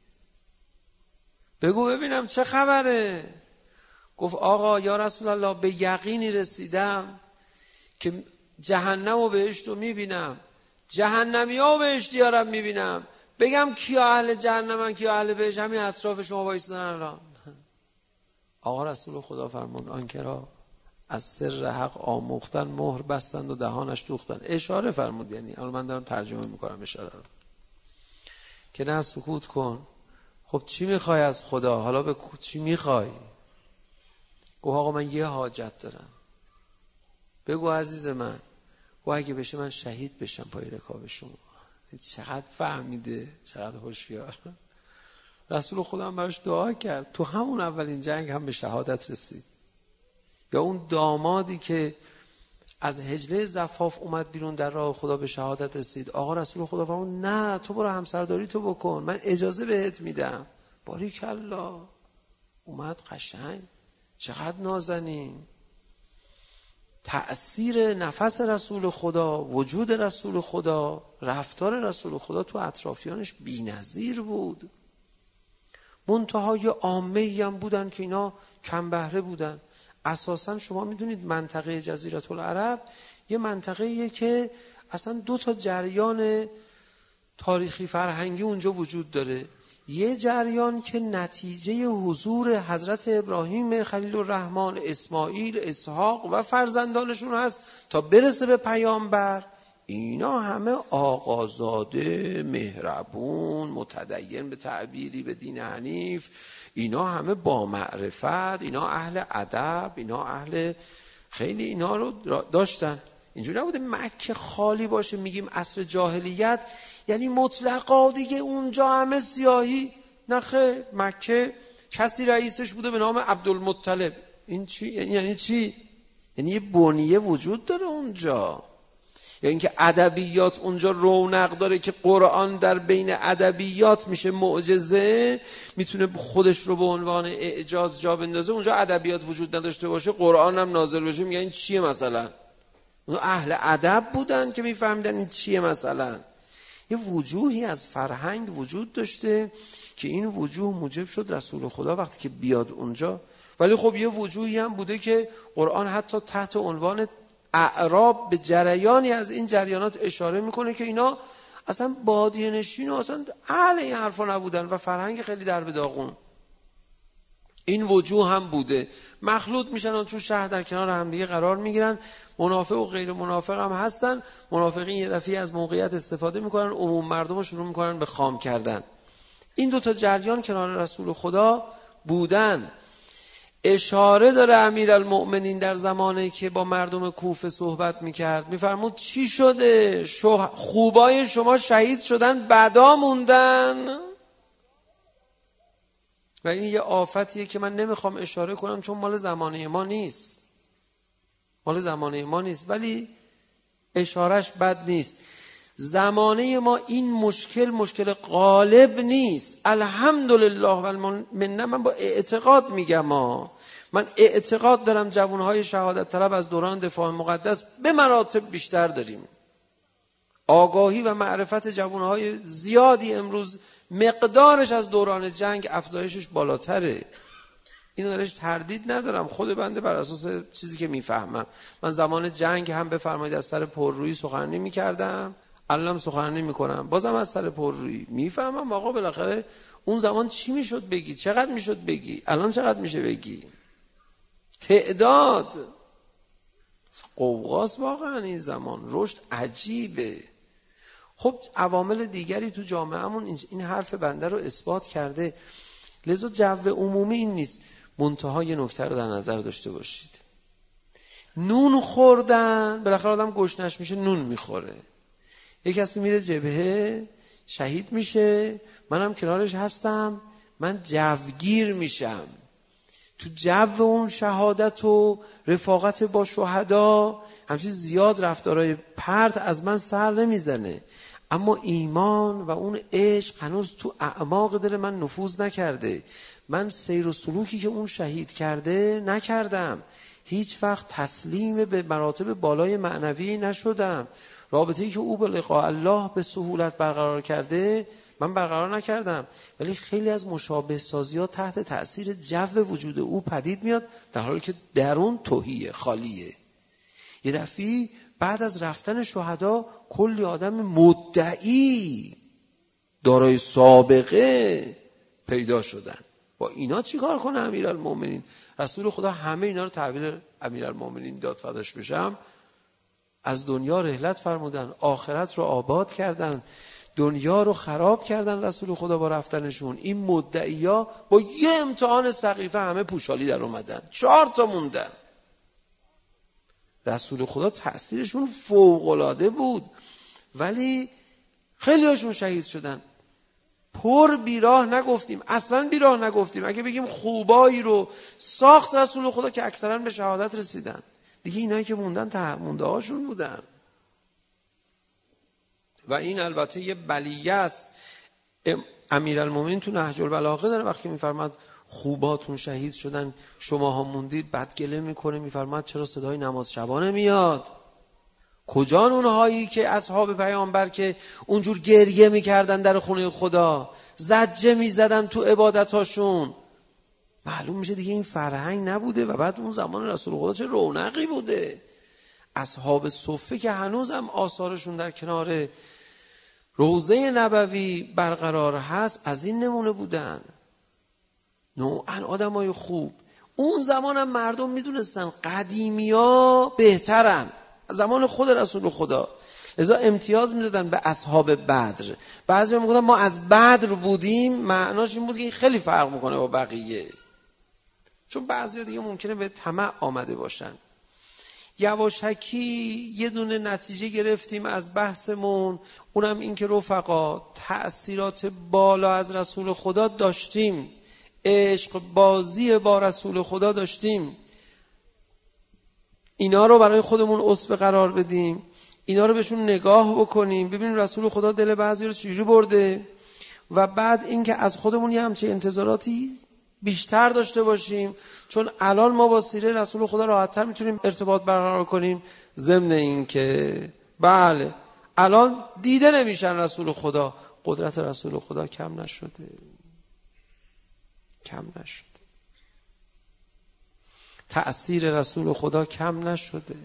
بگو ببینم چه خبره. گفت آقا یا رسول الله به یقینی رسیدم که جهنم و بهشت رو میبینم، جهنمی ها و بهشتی ها رو میبینم. بگم کیا اهل جهنمن کیا اهل بهشت؟ همین اطراف شما بایستن الان. آقا رسول خدا فرمود آنکه را از سر حق آموختن مهر بستند و دهانش دوختن. اشاره فرمود، یعنی الان من دارم ترجمه میکنم اشاره رو، که نه سکوت کن. خب چی میخوای از خدا؟ حالا به چی میخوای؟ گفت آقا من یه حاجت دارم. بگو عزیز من. گفت اگه بشه من شهید بشم پای رکاب شما. چقدر فهمیده، چقدر هوشیار. رسول خدا هم براش دعا کرد. تو همون اولین جنگ هم به شهادت رسید. یا اون دامادی که از حجله زفاف اومد بیرون در راه خدا به شهادت رسید. آقا رسول خدا فرمود نه تو برو همسرداری تو بکن، من اجازه بهت میدم. باریکالله، اومد قشنگ. چقدر نازنین. تأثیر نفس رسول خدا، وجود رسول خدا، رفتار رسول خدا تو اطرافیانش بی‌نظیر بود. منتهای عامه‌ای هم بودن که اینا کم بهره بودن. اساساً شما میدونید منطقه جزیره العرب یه منطقه‌ایه که اصلا 2 تا جریان تاریخی فرهنگی اونجا وجود داره. یه جریان که نتیجه حضور حضرت ابراهیم خلیل الرحمن، اسماعیل، اسحاق و فرزندانشون هست تا برسه به پیامبر. اینا همه آقازاده، مهربون، متدین به تعبیری به دین حنیف، اینا همه با معرفت، اینا اهل ادب، اینا اهل خیلی اینا رو داشتن. اینجوری نبوده مکه خالی باشه میگیم عصر جاهلیت یعنی مطلقا دیگه اونجا همه سیاهی. نه خیر، مکه کسی رئیسش بوده به نام عبدالمطلب. این چی؟ یعنی چی؟ یعنی یه بنیه وجود داره اونجا. یا اینکه ادبیات اونجا رونق داره که قرآن در بین ادبیات میشه معجزه، میتونه خودش رو به عنوان اعجاز جا بندازه. اونجا ادبیات وجود نداشته باشه، قرآن هم نازل بشه، میگن این چیه مثلا؟ اون اهل ادب بودن که میفهمیدن این چیه مثلا. یه وجوهی از فرهنگ وجود داشته که این وجوه موجب شد رسول خدا وقتی که بیاد اونجا. ولی خب یه وجوهی هم بوده که قرآن حتی تحت عنوان اعراب به جریانی از این جریانات اشاره میکنه که اینا اصلا بادیه نشین و اصلا اهل این حرفا نبودن و فرهنگ خیلی در به داغون. این وجوه هم بوده، مخلوط میشن تو شهر، در کنار هم دیگه قرار میگیرن، منافق و غیر منافق هم هستن. منافقین یه دفعه از موقعیت استفاده میکنن، عموم مردم رو شروع میکنن به خام کردن. این 2 تا جریان کنار رسول خدا بودن. اشاره داره امیرالمؤمنین در زمانی که با مردم کوفه صحبت میکرد، میفرمود چی شده؟ خوبای شما شهید شدن، بدا موندن. و این یه آفتیه که من نمیخوام اشاره کنم چون مال زمانه ما نیست، مال زمانه ما نیست، ولی اشارش بد نیست. زمانه ما این مشکل غالب نیست، الحمدلله و المنه. من با اعتقاد میگم من اعتقاد دارم جوانهای شهادت طلب از دوران دفاع مقدس به مراتب بیشتر داریم. آگاهی و معرفت جوانهای زیادی امروز مقدارش از دوران جنگ افزایشش بالاتره. اینو درش تردید ندارم. خود بنده بر اساس چیزی که میفهمم، من زمان جنگ هم بفرمایید از سر پررویی سخنرانی میکردم، الانم سخنرانی میکنم، بازم از سر پررویی میفهمم آقا بالاخره اون زمان چی میشد بگی، چقدر میشد بگی، الان چقدر میشه بگی. تعداد قوقاست واقعا این زمان، رشد عجیبه. خب عوامل دیگری تو جامعهمون این حرف بنده رو اثبات کرده. لذا جو عمومی این نیست. منتها یه نکته رو در نظر داشته باشید، نون خوردن بالاخره آدم گشنش میشه نون میخوره. یک کسی میره جبهه شهید میشه، منم کنارش هستم، من جوگیر میشم. تو جو اون شهادت و رفاقت با شهدا همچین زیاد رفتارهای پرت از من سر نمیزنه، اما ایمان و اون عشق هنوز تو اعماق دل من نفوذ نکرده. من سیر و سلوکی که اون شهید کرده نکردم، هیچ وقت تسلیم به مراتب بالای معنوی نشدم. رابطه‌ای که او با لقاء الله به سهولت برقرار کرده من برقرار نکردم. ولی خیلی از مشابه سازی‌ها تحت تأثیر جو وجود او پدید میاد، در حالی که درون تهیه، خالیه. یه دفعی بعد از رفتن شهدا کلی آدم مدعی دارای سابقه پیدا شدن. با اینا چی کار کنه امیرالمومنین؟ رسول خدا همه اینا رو تحویل امیرالمومنین داد، فداش بشم. از دنیا رحلت فرمودن، آخرت رو آباد کردن، دنیا رو خراب کردن رسول خدا با رفتنشون. این مدعیا با یه امتحان سقیفه همه پوشالی در اومدن، 4 تا موندن. رسول خدا تأثیرشون فوق‌العاده بود، ولی خیلی هاشون شهید شدن. پر بیراه نگفتیم، اصلا بیراه نگفتیم. اگه بگیم خوبایی رو ساخت رسول خدا که اکثرا به شهادت رسیدن، دیگه اینایی که موندن مونده هاشون بودن. و این البته یه بلیه است. امیرالمومنین تو نهج البلاغه داره وقتی میفرماد خوباتون شهید شدن شماها موندید، بعد گله میکنه میفرماد چرا صدای نماز شبانه میاد؟ کجان اونهایی که اصحاب پیامبر که اونجور گریه میکردن در خونه خدا، زجه میزدن تو عبادتاشون؟ معلوم میشه دیگه این فرهنگ نبوده. و بعد اون زمان رسول خدا چه رونقی بوده. اصحاب صفه که هنوزم آثارشون در کنار روضه نبوی برقرار هست، از این نمونه بودن. نوعاً آدمای خوب. اون زمان هم مردم میدونستن قدیمی ها بهترن از زمان خود رسول خدا، لذا امتیاز میدادن به اصحاب بدر. بعضی میگفتن ما از بدر بودیم، معناش این بود که این خیلی فرق میکنه با بقیه، چون بعضی دیگه ممکنه به طمع آمده باشن. یواشکی یه دونه نتیجه گرفتیم از بحثمون، اونم این که رفقا تأثیرات بالا از رسول خدا داشتیم، عشق بازی با رسول خدا داشتیم. اینا رو برای خودمون اسوه قرار بدیم، اینا رو بهشون نگاه بکنیم، ببینیم رسول خدا دل بعضی رو چجوری برده، و بعد اینکه از خودمون یه همچه انتظاراتی بیشتر داشته باشیم، چون الان ما با سیره رسول خدا راحت‌تر میتونیم ارتباط برقرار کنیم. ضمن این که بله الان دیده نمیشن رسول خدا، قدرت رسول خدا کم نشده. تأثیر رسول خدا کم نشده.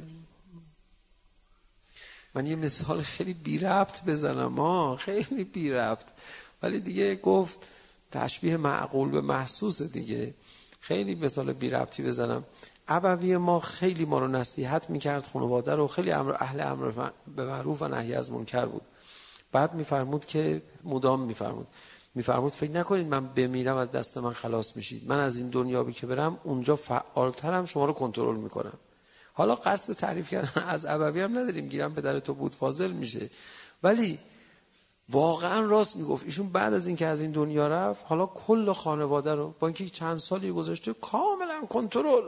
من یه مثال خیلی بی ربط بزنم، خیلی بی ربط، ولی دیگه گفت تشبیه معقول به محسوس دیگه. خیلی مثال بی ربطی بزنم. ابوی ما خیلی ما رو نصیحت میکرد، خانواده رو، خیلی اهل امر به معروف و نهی از منکر بود. بعد میفرمود که مدام میفرمود فکر نکنید من بمیرم از دست من خلاص میشید، من از این دنیا که برم اونجا فعالترم، شما رو کنترل میکنم. حالا قصد تعریف کردن از ابوی هم نداریم، گیرم پدر تو بود فاضل میشه، ولی واقعا راست میگفت. ایشون بعد از اینکه از این دنیا رفت، حالا کل خانواده رو با اینکه چند سالی گذشته کاملا کنترل.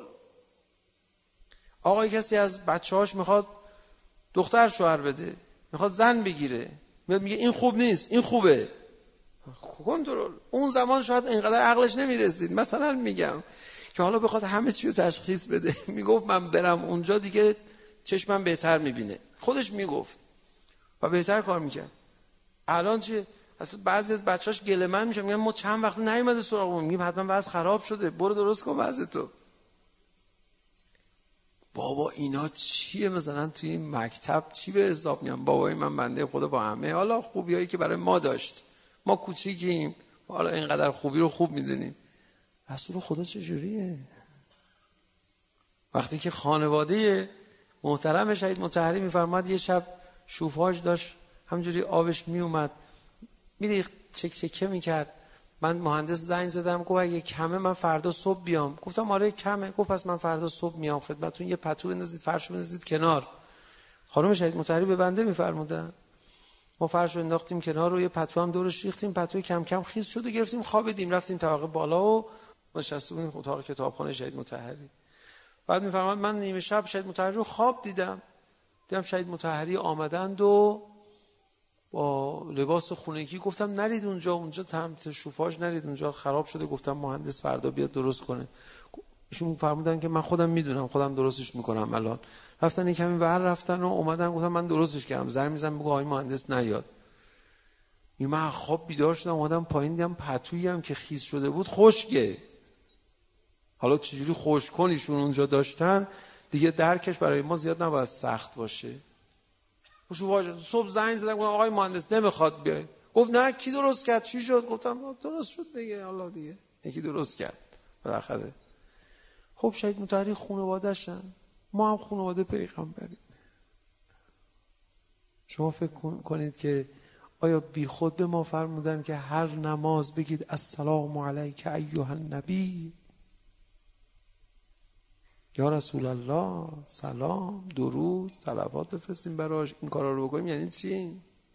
آقای کسی از بچه‌هاش میخواد دختر شوهر بده، میخواد زن بگیره، میگه این خوب نیست این خوبه، کنترل. اون زمان شاید اینقدر عقلش نمیرسید، مثلا میگم که حالا بخواد همه چی رو تشخیص بده، میگفت من برم اونجا دیگه چشمم بهتر میبینه، خودش میگفت. و بهتر کار میکرد. الان چه؟ اصلا بعضی از بچه‌هاش گله‌مند میشن، میگن ما چند وقت نیومده سراغمون، میگیم حتما وضع خراب شده، برو درست کن وضع تو. بابا اینا چیه؟ مثلا توی این مکتب چی به حساب میان؟ بابای من بنده خدا با همه حالا خوبیایی که برای ما داشت، ما کوچیکیم، حالا اینقدر خوبی رو خوب میدونیم، رسول خدا چجوریه؟ وقتی که خانواده محترم شهید مطهری میفرماد یه شب شوفاژ داشت همجوری آبش میومد میریخت، چک چکه میکرد، من مهندس زنگ زدم گفت اگه کمه من فردا صبح بیام. گفتم آره کمه. گفت پس من فردا صبح میام خدمتتون، یه پتو بندازید فرشو بندازید کنار. خانم شهید مطهری به بنده میفرمودن، ما فرشو انداختیم کنار و یه پتو هم دورش ریختیم، پتوی کم کم خیس شد و گرفتیم خوابیدیم، رفتیم طبقه بالا و نشسته بودیم اتاق کتابخانه شهید مطهری. بعد میفرماد من نیمه شب شهید مطهری رو خواب دیدم شهید مطهری آمدند و با لباس خونگی. گفتم نرید اونجا تمت شوفاژ نرید، اونجا خراب شده. گفتم مهندس فردا بیاد درست کنه. ایشون فرمودن که من خودم میدونم، خودم درستش میکنم. الان رفتن یک کمی ور رفتن و اومدن گفتم من درستش کردم، زنگ میزنم بگو آقای مهندس نیاد. من خواب بیدار شدم اومدم پایین دیدم پتویی هم که خیس شده بود خشکه. حالا چجوری خشک کنیشون اونجا داشتن دیگه درکش برای ما زیاد نباید سخت باشه. صبح زنگ زدم گفتم آقای مهندس نمیخواد بیای. گفت نه کی درست کرد؟ چی شد؟ گفتم درست شد دیگه، حالا دیگه یکی درست کرد بالاخره. خب شهید مطهری خانواده‌شن، ما هم خانواده پیغمبریم. شما فکر کنید که آیا بی خود به ما فرمودن که هر نماز بگید السلام علیک ایها النبی، یا رسول الله، سلام، درود، صلوات بفرستیم براش؟ این کارا رو بکنیم یعنی چی؟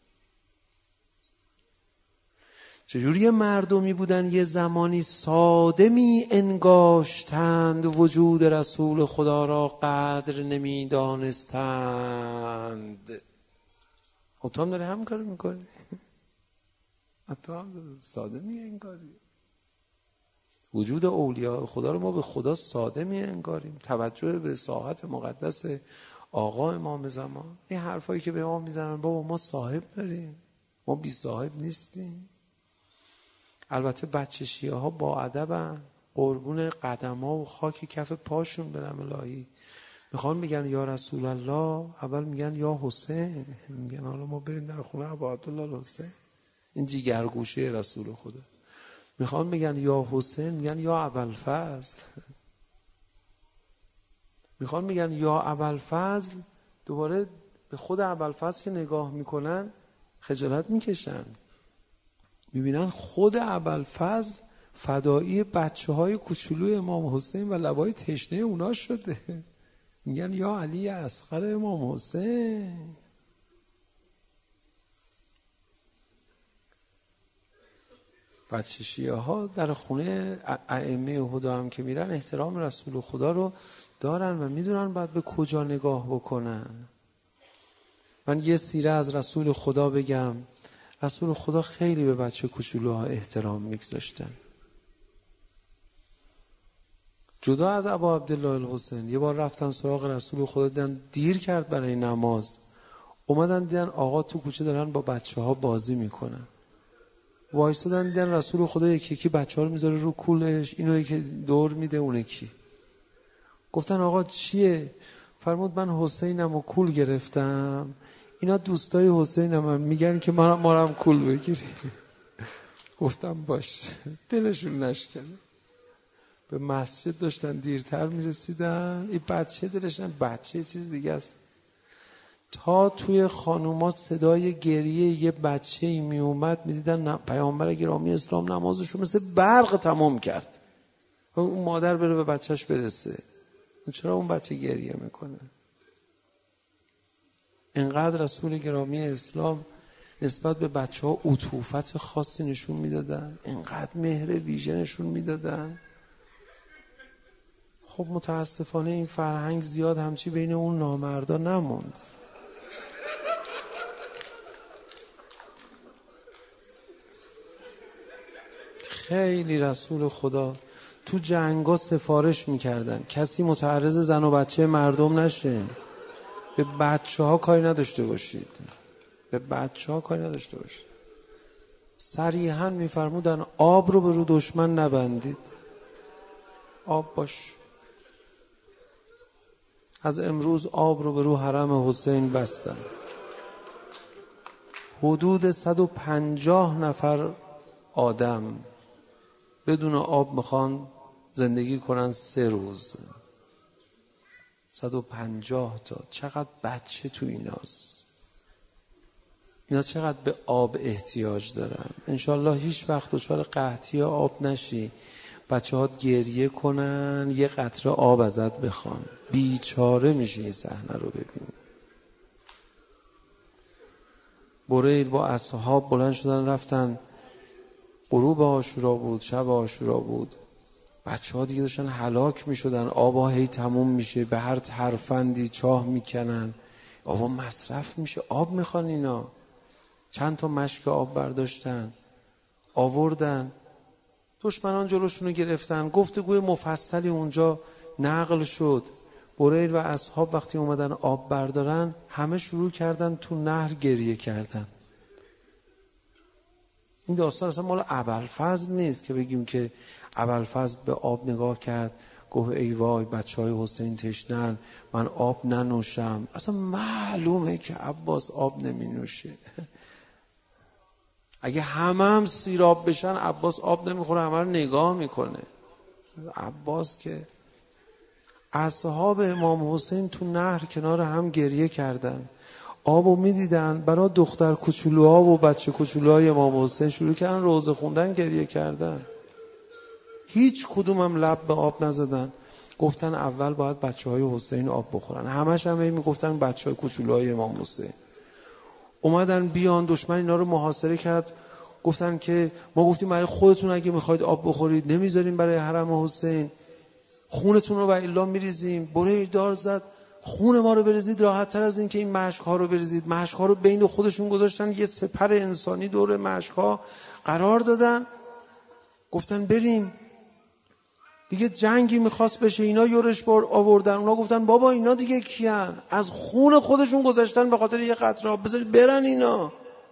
چجوری مردمی بودن یه زمانی ساده می انگاشتند، وجود رسول خدا را قدر نمی دانستند. خب تو هم داری هم کار میکنی، تو هم ساده می انگاری. وجود اولیاء خدا رو ما به خدا ساده می انگاریم. توجه به ساحت مقدس آقا امام زمان. این حرفایی که به ما میزنن بابا ما صاحب داریم، ما بی صاحب نیستیم. البته بچه شیعه ها با ادبن، قربون قدم ها و خاک کف پاشون برم الهی. میخوان میگن یا رسول الله، اول میگن یا حسین، میگن حالا ما بریم در خونه ابا عبدالله حسین، این جیگرگوشه رسول خدا. میخوان میگن یا حسین، میگن یا ابوالفضل. میخوان میگن یا ابوالفضل، دوباره به خود ابوالفضل که نگاه میکنن خجالت میکشن، میبینن خود ابوالفضل فدایی بچه های کوچولوی امام حسین و لبای تشنه اونا شده. میگن یا علی اصغر امام حسین. بچه شیعه ها در خونه ائمه هدا هم که میرن احترام رسول خدا رو دارن و میدونن باید به کجا نگاه بکنن. من یه سیره از رسول خدا بگم. رسول خدا خیلی به بچه کوچولوها احترام میگذاشتن. جدا از ابا عبدالله الحسین، یه بار رفتن سراغ رسول خدا، دیدن دیر کرد برای نماز، اومدن دیدن آقا تو کوچه دارن با بچه ها بازی میکنن، وایسادن دیدن رسول خدا یکی یکی بچه ها رو میذاره رو کولش، اینو یکی دور میده اون یکی. گفتن آقا چیه؟ فرمود من حسینم و کول گرفتم، اینا دوستای حسینم میگن که ما رو هم کول بگیری. گفتم باش. دلشون نشکنه. به مسجد داشتن دیرتر میرسیدن، این بچه دلشن، بچه چیز دیگه است. تا توی خانوما صدای گریه یه بچه‌ای می اومد، میدیدن پیامبر گرامی اسلام نمازشو مثل برق تمام کرد. اون مادر بره به بچهش برسه. چرا اون بچه گریه میکنه؟ اینقدر رسول گرامی اسلام نسبت به بچه‌ها عطوفت خاصی نشون میدادن، اینقدر مهر ویژه نشون میدادن. خب متاسفانه این فرهنگ زیاد همچی بین اون نامردا نموند. خیلی رسول خدا تو جنگا سفارش میکردن کسی متعرض زن و بچه مردم نشه، به بچه ها کاری نداشته باشید. به بچه ها کاری نداشته باشه. صریحاً میفرمودن آب رو به رو دشمن نبندید، آب باش. از امروز آب رو به رو حرم حسین بستن. حدود 150 نفر آدم بدون آب میخوان زندگی کنن 3 روز. 150 تا. چقدر بچه تو ایناست. اینا چقدر به آب احتیاج دارن. انشالله هیچ وقت دچار قحطی آب نشی، بچه ها گریه کنن یه قطره آب ازت بخوان. بیچاره میشه این صحنه رو ببین. بریل با اصحاب بلند شدن رفتن. غروب عاشورا بود، شب عاشورا بود. بچه ها دیگه داشتن هلاک میشدن. آبا هی تموم میشه، به هر ترفندی چاه میکنن، آبا مصرف میشه، آب میخوان اینا. چند تا مشک آب برداشتن آوردن، دشمنان جلوشونو گرفتن. گفتگوی مفصلی اونجا نقل شد. بریل و اصحاب وقتی اومدن آب بردارن، همه شروع کردن تو نهر گریه کردن. این داستان اصلا مال ابوالفضل نیست که بگیم که ابوالفضل به آب نگاه کرد گفت ای وای بچهای حسین تشنن، من آب ننوشم. اصلا معلومه که عباس آب نمی نوشه. اگه هم سیراب بشن عباس آب نمیخوره، همه رو نگاه میکنه. عباس که. اصحاب امام حسین تو نهر کنار هم گریه کردن، آبو میدیدن. برای دختر کوچولوها و بچه کوچولوهای امام حسین شروع کردن روزه خوندن، گریه کردن. هیچ کدوم هم لب به آب نزدن. گفتن اول باید بچه های حسین آب بخورن. همش هم میگفتن بچه های کوچولوهای امام حسین. اومدن بیان، دشمن اینا رو محاصره کرد. گفتن که ما گفتیم برای خودتون اگه میخواید آب بخورید نمیذاریم برای حرم حسین، خونتون رو و الا میریزیم. بریل دار زد خون ما رو بریزید راحت تر از این که این مشک ها رو بریزید. مشک ها رو بین خودشون گذاشتن، یه سپر انسانی دور مشک ها قرار دادن. گفتن بریم. دیگه جنگی میخواست بشه، اینا یورش آوردن. اونا گفتن بابا اینا دیگه کیان؟ از خون خودشون گذاشتن به خاطر یه قطره آب، بذارید برن اینا.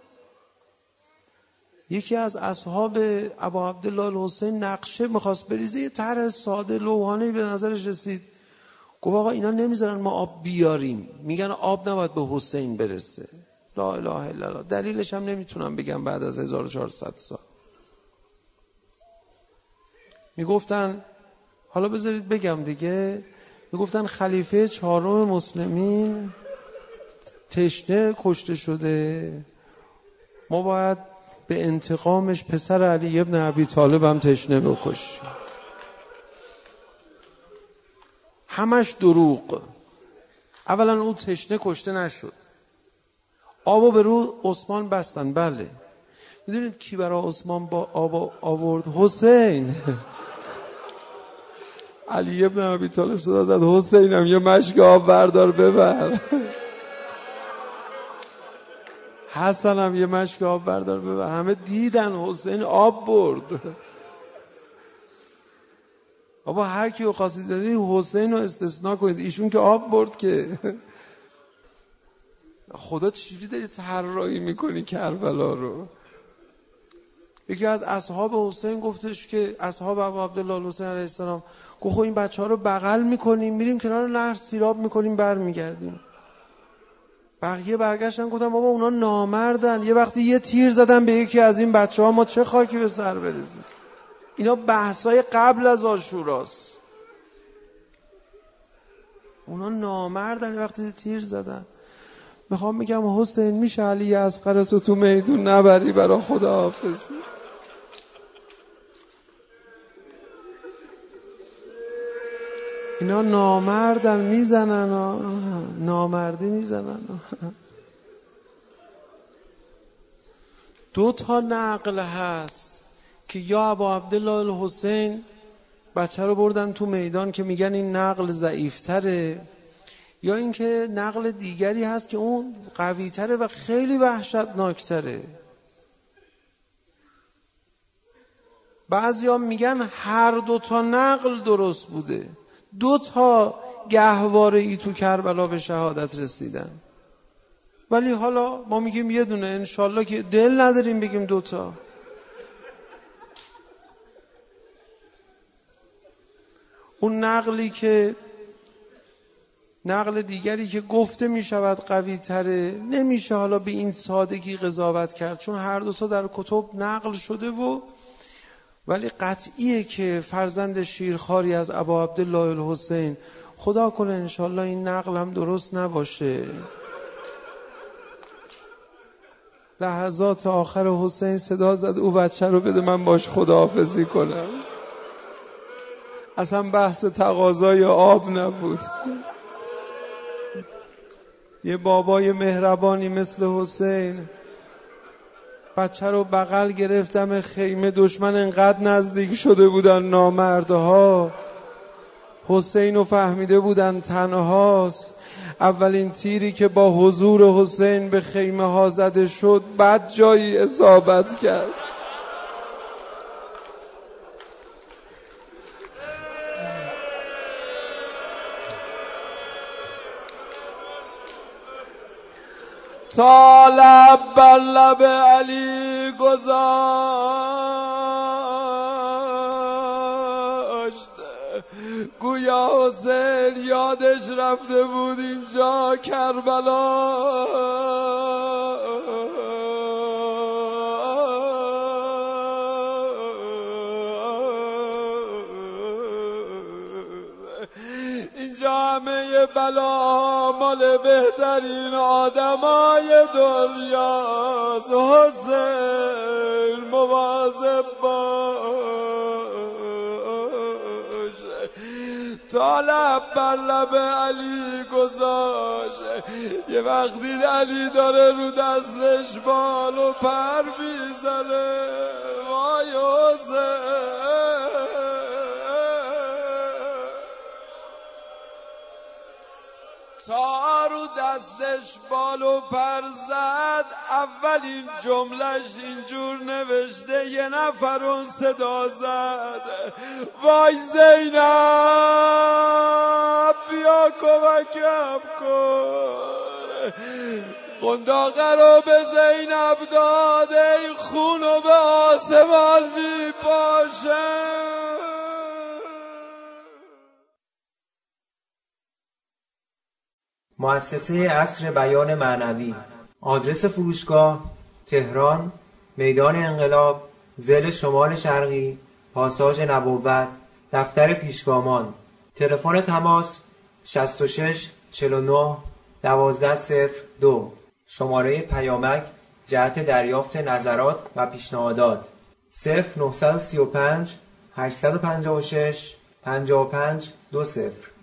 یکی از اصحاب ابا عبدالله الحسین نقشه میخواست بریزه، یه طرح ساده لوحانه‌ای به نظرش رسید. گفت آقا اینا نمیذارن ما آب بیاریم، میگن آب نباید به حسین برسه. لا اله الا الله. دلیلش هم نمیتونم بگم بعد از 1400 سال. میگفتن حالا بذارید بگم دیگه. میگفتن خلیفه 4 مسلمین تشنه کشته شده، ما باید به انتقامش پسر علی ابن ابی طالب هم تشنه بکشیم. همش دروغ. اولا اون تشنه کشته نشد، آبو به رو عثمان بستن. بله میدونید کی برای عثمان با آب آورد؟ حسین. علی ابن ابی طالب صدا زد حسینم یه مشک آب بردار ببر. حسنم یه مشک آب بردار ببر. همه دیدن حسین آب برد. بابا هر کیو خواستید دادید حسین رو استثناء کنید، ایشون که آب برد که. خدا چجوری داری طراحی میکنی کربلا رو؟ یکی از اصحاب حسین گفتش که اصحاب ابو عبدالله الحسین علیه السلام گفت این بچه ها رو بغل میکنیم میریم کنار نهر سیراب میکنیم برمیگردیم. بقیه برگشتن گفتن بابا اونا نامردن، یه وقتی یه تیر زدن به یکی از این بچه ها، ما چه خاکی به سر بریزیم؟ اینا بحثای قبل از عاشوراست. اونا نامردن، یه وقتی تیر زدن. میخوام میگم حسین میشه علی اصغرتو تو میدون نبری برا خداحافظی؟ اینا نامردن، میزنن، نامردی میزنن. 2 نقل هست که یا ابا عبدالله الحسین بچه رو بردن تو میدان که میگن این نقل ضعیفتره، یا اینکه نقل دیگری هست که اون قویتره و خیلی وحشتناکتره. بعضیا میگن هر 2 نقل درست بوده. 2 گهواره ای تو کربلا به شهادت رسیدن. ولی حالا ما میگیم یه دونه، انشالله که دل نداریم بگیم دوتا. اون نقل دیگری که گفته می شود قوی تره، نمیشه حالا به این سادگی قضاوت کرد، چون هر دوتا در کتب نقل شده ولی قطعیه که فرزند شیرخواری از ابا عبدالله الحسین، خدا کنه انشالله این نقل هم درست نباشه، لحظات آخر حسین صدا زد او بچه رو بده من باش خداحافظی کنم. اصلا بحث تقاضای آب نبود. یه بابای مهربانی مثل حسین بچه رو بغل گرفتم خیمه، دشمن انقدر نزدیک شده بودن نامردها، حسین رو فهمیده بودن تنهاست. اولین تیری که با حضور حسین به خیمه ها زده شد بد جایی اصابت کرد. تا لب بر لب علی گذاشت، گویا حسین یادش رفته بود اینجا کربلا. همه بلا مال بهترین آدمای دنیاست. حسین مواظب باش. تا لب بر لب علی گذاشت، یه وقت دید علی داره رو دستش بال و پر میزنه. وای حسین، تا رو دستش بال و پر زد، اولین جملش اینجور نوشته، یه نفر اون صدا زد، وای زینب بیا کمکم کن. قنداقه رو به زینب داده، این خونو به آسمان میپاشه. مؤسسه عصر بیان معنوی. آدرس فروشگاه: تهران، میدان انقلاب، ضلع شمال شرقی، پاساژ نبوت، دفتر پیشگامان. تلفن تماس 66 49 1202. شماره پیامک جهت دریافت نظرات و پیشنهادات 0935 856 55 20.